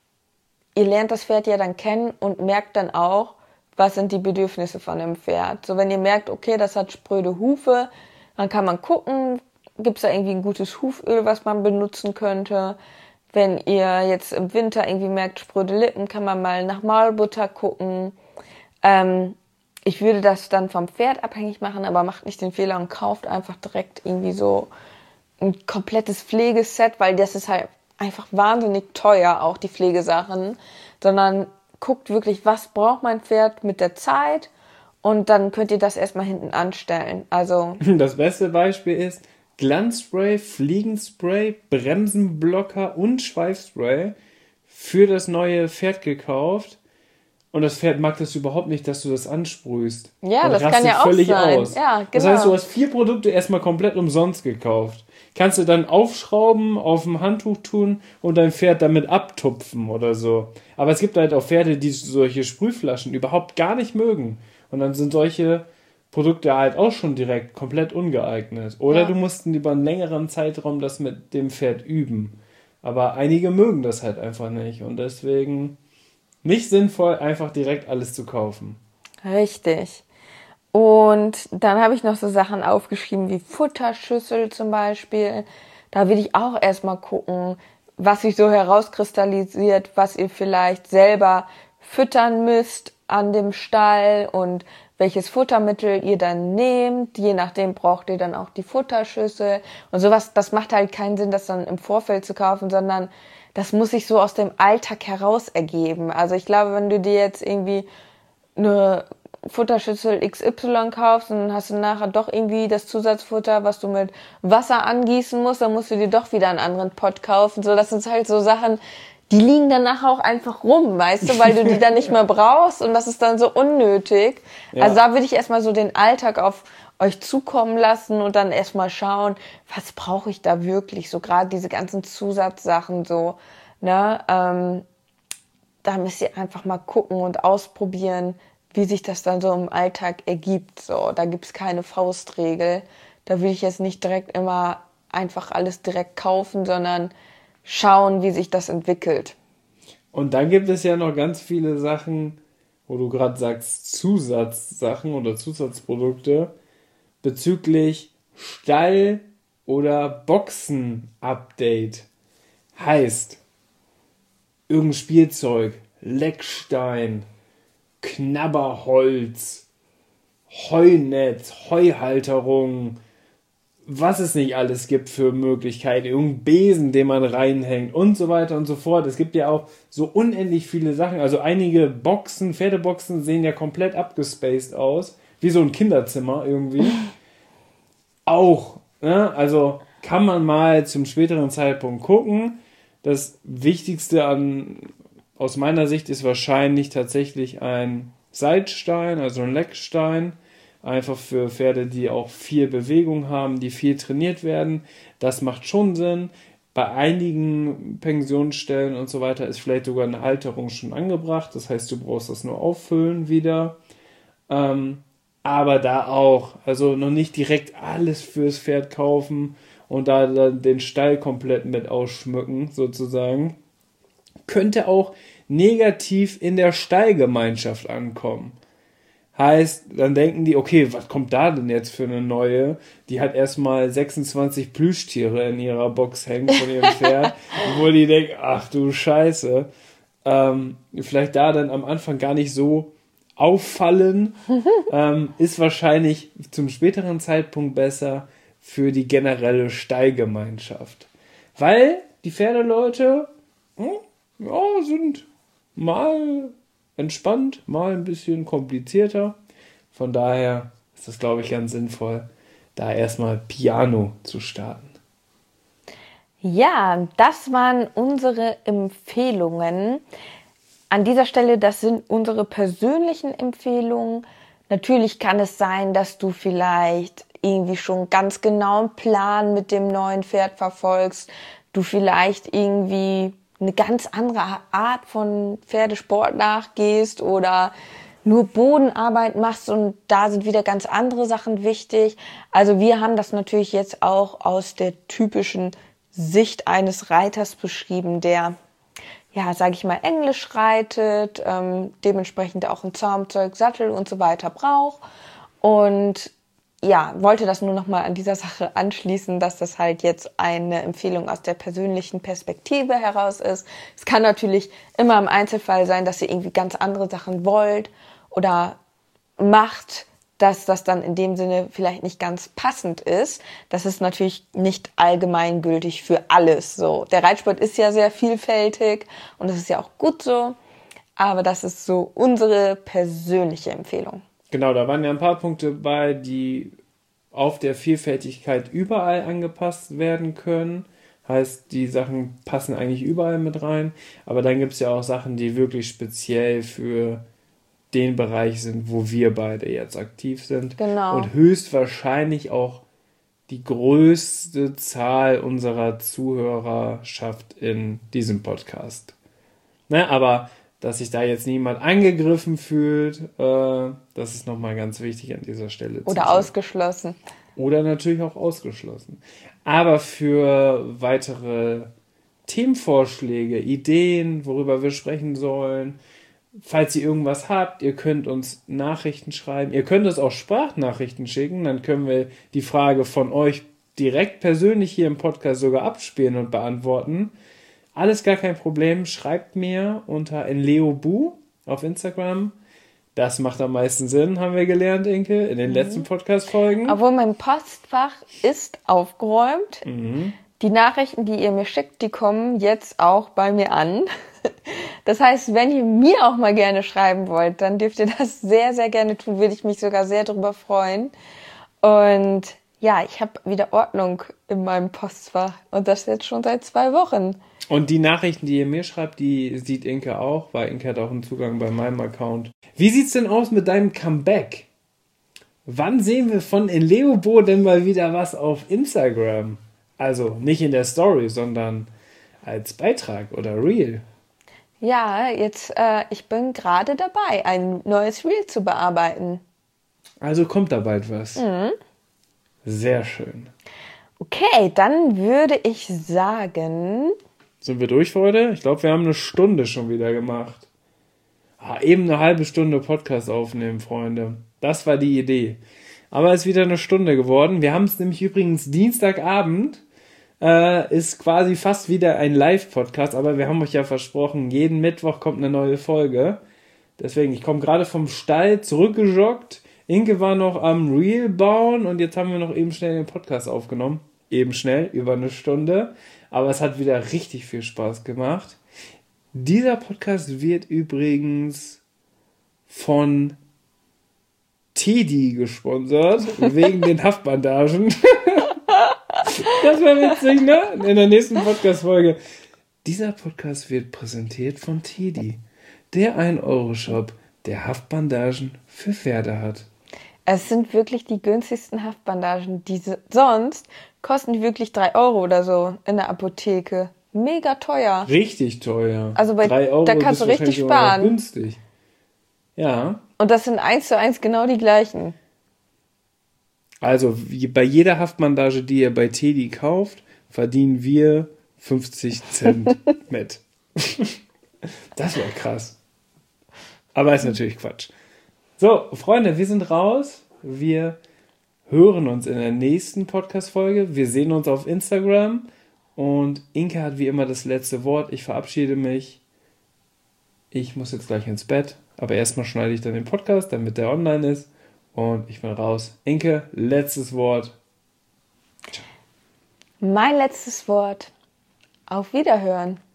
ihr lernt das Pferd ja dann kennen und merkt dann auch, was sind die Bedürfnisse von dem Pferd. So, wenn ihr merkt, okay, das hat spröde Hufe, dann kann man gucken, gibt es da irgendwie ein gutes Huföl, was man benutzen könnte. Wenn ihr jetzt im Winter irgendwie merkt, spröde Lippen, kann man mal nach Maulbutter gucken. Ähm, Ich würde das dann vom Pferd abhängig machen, aber macht nicht den Fehler und kauft einfach direkt irgendwie so ein komplettes Pflegeset, weil das ist halt einfach wahnsinnig teuer, auch die Pflegesachen, sondern guckt wirklich, was braucht mein Pferd mit der Zeit und dann könnt ihr das erstmal hinten anstellen. Also das beste Beispiel ist Glanzspray, Fliegenspray, Bremsenblocker und Schweifspray für das neue Pferd gekauft. Und das Pferd mag das überhaupt nicht, dass du das ansprühst. Ja, und das kann ja auch völlig sein. Aus. Ja, genau. Das heißt, du hast vier Produkte erstmal komplett umsonst gekauft. Kannst du dann aufschrauben, auf ein Handtuch tun und dein Pferd damit abtupfen oder so. Aber es gibt halt auch Pferde, die solche Sprühflaschen überhaupt gar nicht mögen. Und dann sind solche Produkte halt auch schon direkt komplett ungeeignet. Oder ja. du musst über einen längeren Zeitraum das mit dem Pferd üben. Aber einige mögen das halt einfach nicht. Und deswegen nicht sinnvoll, einfach direkt alles zu kaufen. Richtig. Und dann habe ich noch so Sachen aufgeschrieben wie Futterschüssel zum Beispiel. Da will ich auch erstmal gucken, was sich so herauskristallisiert, was ihr vielleicht selber füttern müsst an dem Stall und welches Futtermittel ihr dann nehmt. Je nachdem braucht ihr dann auch die Futterschüssel. Und sowas, das macht halt keinen Sinn, das dann im Vorfeld zu kaufen, sondern das muss sich so aus dem Alltag heraus ergeben. Also ich glaube, wenn du dir jetzt irgendwie eine Futterschüssel X Y kaufst und dann hast du nachher doch irgendwie das Zusatzfutter, was du mit Wasser angießen musst, dann musst du dir doch wieder einen anderen Pott kaufen. So, das sind halt so Sachen, die liegen dann nachher auch einfach rum, weißt du, weil du die dann nicht mehr brauchst und das ist dann so unnötig. Ja. Also da würde ich erstmal so den Alltag auf euch zukommen lassen und dann erstmal schauen, was brauche ich da wirklich, so gerade diese ganzen Zusatzsachen so, ne, ähm, da müsst ihr einfach mal gucken und ausprobieren, wie sich das dann so im Alltag ergibt, so, da gibt's keine Faustregel, da will ich jetzt nicht direkt immer einfach alles direkt kaufen, sondern schauen, wie sich das entwickelt. Und dann gibt es ja noch ganz viele Sachen, wo du gerade sagst, Zusatzsachen oder Zusatzprodukte, bezüglich Stall- oder Boxen-Update. Heißt, irgendein Spielzeug, Leckstein, Knabberholz, Heunetz, Heuhalterung, was es nicht alles gibt für Möglichkeiten, irgendein Besen, den man reinhängt und so weiter und so fort. Es gibt ja auch so unendlich viele Sachen. Also einige Boxen, Pferdeboxen sehen ja komplett abgespaced aus. Wie so ein Kinderzimmer irgendwie. Auch, ne? Also kann man mal zum späteren Zeitpunkt gucken. Das Wichtigste an, aus meiner Sicht ist wahrscheinlich tatsächlich ein Seitstein, also ein Leckstein. Einfach für Pferde, die auch viel Bewegung haben, die viel trainiert werden. Das macht schon Sinn. Bei einigen Pensionsstellen und so weiter ist vielleicht sogar eine Halterung schon angebracht. Das heißt, du brauchst das nur auffüllen wieder. Ähm, aber da auch, also noch nicht direkt alles fürs Pferd kaufen und da dann den Stall komplett mit ausschmücken, sozusagen. Könnte auch negativ in der Stallgemeinschaft ankommen. Heißt, dann denken die, okay, was kommt da denn jetzt für eine neue? Die hat erstmal sechsundzwanzig Plüschtiere in ihrer Box hängen von ihrem Pferd, wo die denken, ach du Scheiße. Ähm, vielleicht da dann am Anfang gar nicht so auffallen, ähm, ist wahrscheinlich zum späteren Zeitpunkt besser für die generelle Stallgemeinschaft. Weil die Pferdeleute hm, ja, sind mal entspannt, mal ein bisschen komplizierter. Von daher ist das, glaube ich, ganz sinnvoll, da erstmal Piano zu starten. Ja, das waren unsere Empfehlungen. An dieser Stelle, das sind unsere persönlichen Empfehlungen. Natürlich kann es sein, dass du vielleicht irgendwie schon ganz genau einen Plan mit dem neuen Pferd verfolgst. Du vielleicht irgendwie eine ganz andere Art von Pferdesport nachgehst oder nur Bodenarbeit machst und da sind wieder ganz andere Sachen wichtig. Also wir haben das natürlich jetzt auch aus der typischen Sicht eines Reiters beschrieben, der, ja, sage ich mal, Englisch reitet, ähm, dementsprechend auch ein Zaumzeug, Sattel und so weiter braucht und ja, wollte das nur nochmal an dieser Sache anschließen, dass das halt jetzt eine Empfehlung aus der persönlichen Perspektive heraus ist. Es kann natürlich immer im Einzelfall sein, dass ihr irgendwie ganz andere Sachen wollt oder macht, dass das dann in dem Sinne vielleicht nicht ganz passend ist. Das ist natürlich nicht allgemeingültig für alles so. Der Reitsport ist ja sehr vielfältig und das ist ja auch gut so, aber das ist so unsere persönliche Empfehlung. Genau, da waren ja ein paar Punkte bei, die auf der Vielfältigkeit überall angepasst werden können. Heißt, die Sachen passen eigentlich überall mit rein. Aber dann gibt es ja auch Sachen, die wirklich speziell für den Bereich sind, wo wir beide jetzt aktiv sind. Genau. Und höchstwahrscheinlich auch die größte Zahl unserer Zuhörerschaft in diesem Podcast. Ne, aber dass sich da jetzt niemand angegriffen fühlt, äh, das ist nochmal ganz wichtig an dieser Stelle. Oder ausgeschlossen. Oder natürlich auch ausgeschlossen. Aber für weitere Themenvorschläge, Ideen, worüber wir sprechen sollen, falls ihr irgendwas habt, ihr könnt uns Nachrichten schreiben. Ihr könnt uns auch Sprachnachrichten schicken, dann können wir die Frage von euch direkt persönlich hier im Podcast sogar abspielen und beantworten. Alles gar kein Problem. Schreibt mir unter enleobu auf Instagram. Das macht am meisten Sinn, haben wir gelernt, Inke, in den mhm. letzten Podcast-Folgen. Obwohl mein Postfach ist aufgeräumt. Mhm. Die Nachrichten, die ihr mir schickt, die kommen jetzt auch bei mir an. Das heißt, wenn ihr mir auch mal gerne schreiben wollt, dann dürft ihr das sehr, sehr gerne tun. Würde ich mich sogar sehr darüber freuen. Und ja, ich habe wieder Ordnung in meinem Postfach. Und das jetzt schon seit zwei Wochen. Und die Nachrichten, die ihr mir schreibt, die sieht Inke auch, weil Inke hat auch einen Zugang bei meinem Account. Wie sieht's denn aus mit deinem Comeback? Wann sehen wir von Inleobo denn mal wieder was auf Instagram? Also nicht in der Story, sondern als Beitrag oder Reel. Ja, jetzt, äh, ich bin gerade dabei, ein neues Reel zu bearbeiten. Also kommt da bald was. Mhm. Sehr schön. Okay, dann würde ich sagen... Sind wir durch für heute? Ich glaube, wir haben eine Stunde schon wieder gemacht. Ah, eben eine halbe Stunde Podcast aufnehmen, Freunde. Das war die Idee. Aber es ist wieder eine Stunde geworden. Wir haben es nämlich übrigens Dienstagabend. Äh, ist quasi fast wieder ein Live-Podcast. Aber wir haben euch ja versprochen, jeden Mittwoch kommt eine neue Folge. Deswegen, ich komme gerade vom Stall zurückgejoggt. Inke war noch am Reel bauen. Und jetzt haben wir noch eben schnell den Podcast aufgenommen. Eben schnell, über eine Stunde. Aber es hat wieder richtig viel Spaß gemacht. Dieser Podcast wird übrigens von Teddy gesponsert, wegen den Haftbandagen. Das war witzig, ne? In der nächsten Podcast-Folge. Dieser Podcast wird präsentiert von Teddy, der ein Euro Shop, der Haftbandagen für Pferde hat. Es sind wirklich die günstigsten Haftbandagen, die sonst kosten die wirklich drei Euro oder so in der Apotheke. Mega teuer. Richtig teuer. Also bei, drei Euro da kannst du richtig sparen. Günstig. Ja. Und das sind eins zu eins genau die gleichen. Also bei jeder Haftbandage, die ihr bei Teddy kauft, verdienen wir fünfzig Cent mit. Das wäre krass. Aber ist natürlich Quatsch. So, Freunde, wir sind raus. Wir hören uns in der nächsten Podcast-Folge. Wir sehen uns auf Instagram. Und Inke hat wie immer das letzte Wort. Ich verabschiede mich. Ich muss jetzt gleich ins Bett. Aber erstmal schneide ich dann den Podcast, damit der online ist. Und ich bin raus. Inke, letztes Wort. Mein letztes Wort. Auf Wiederhören.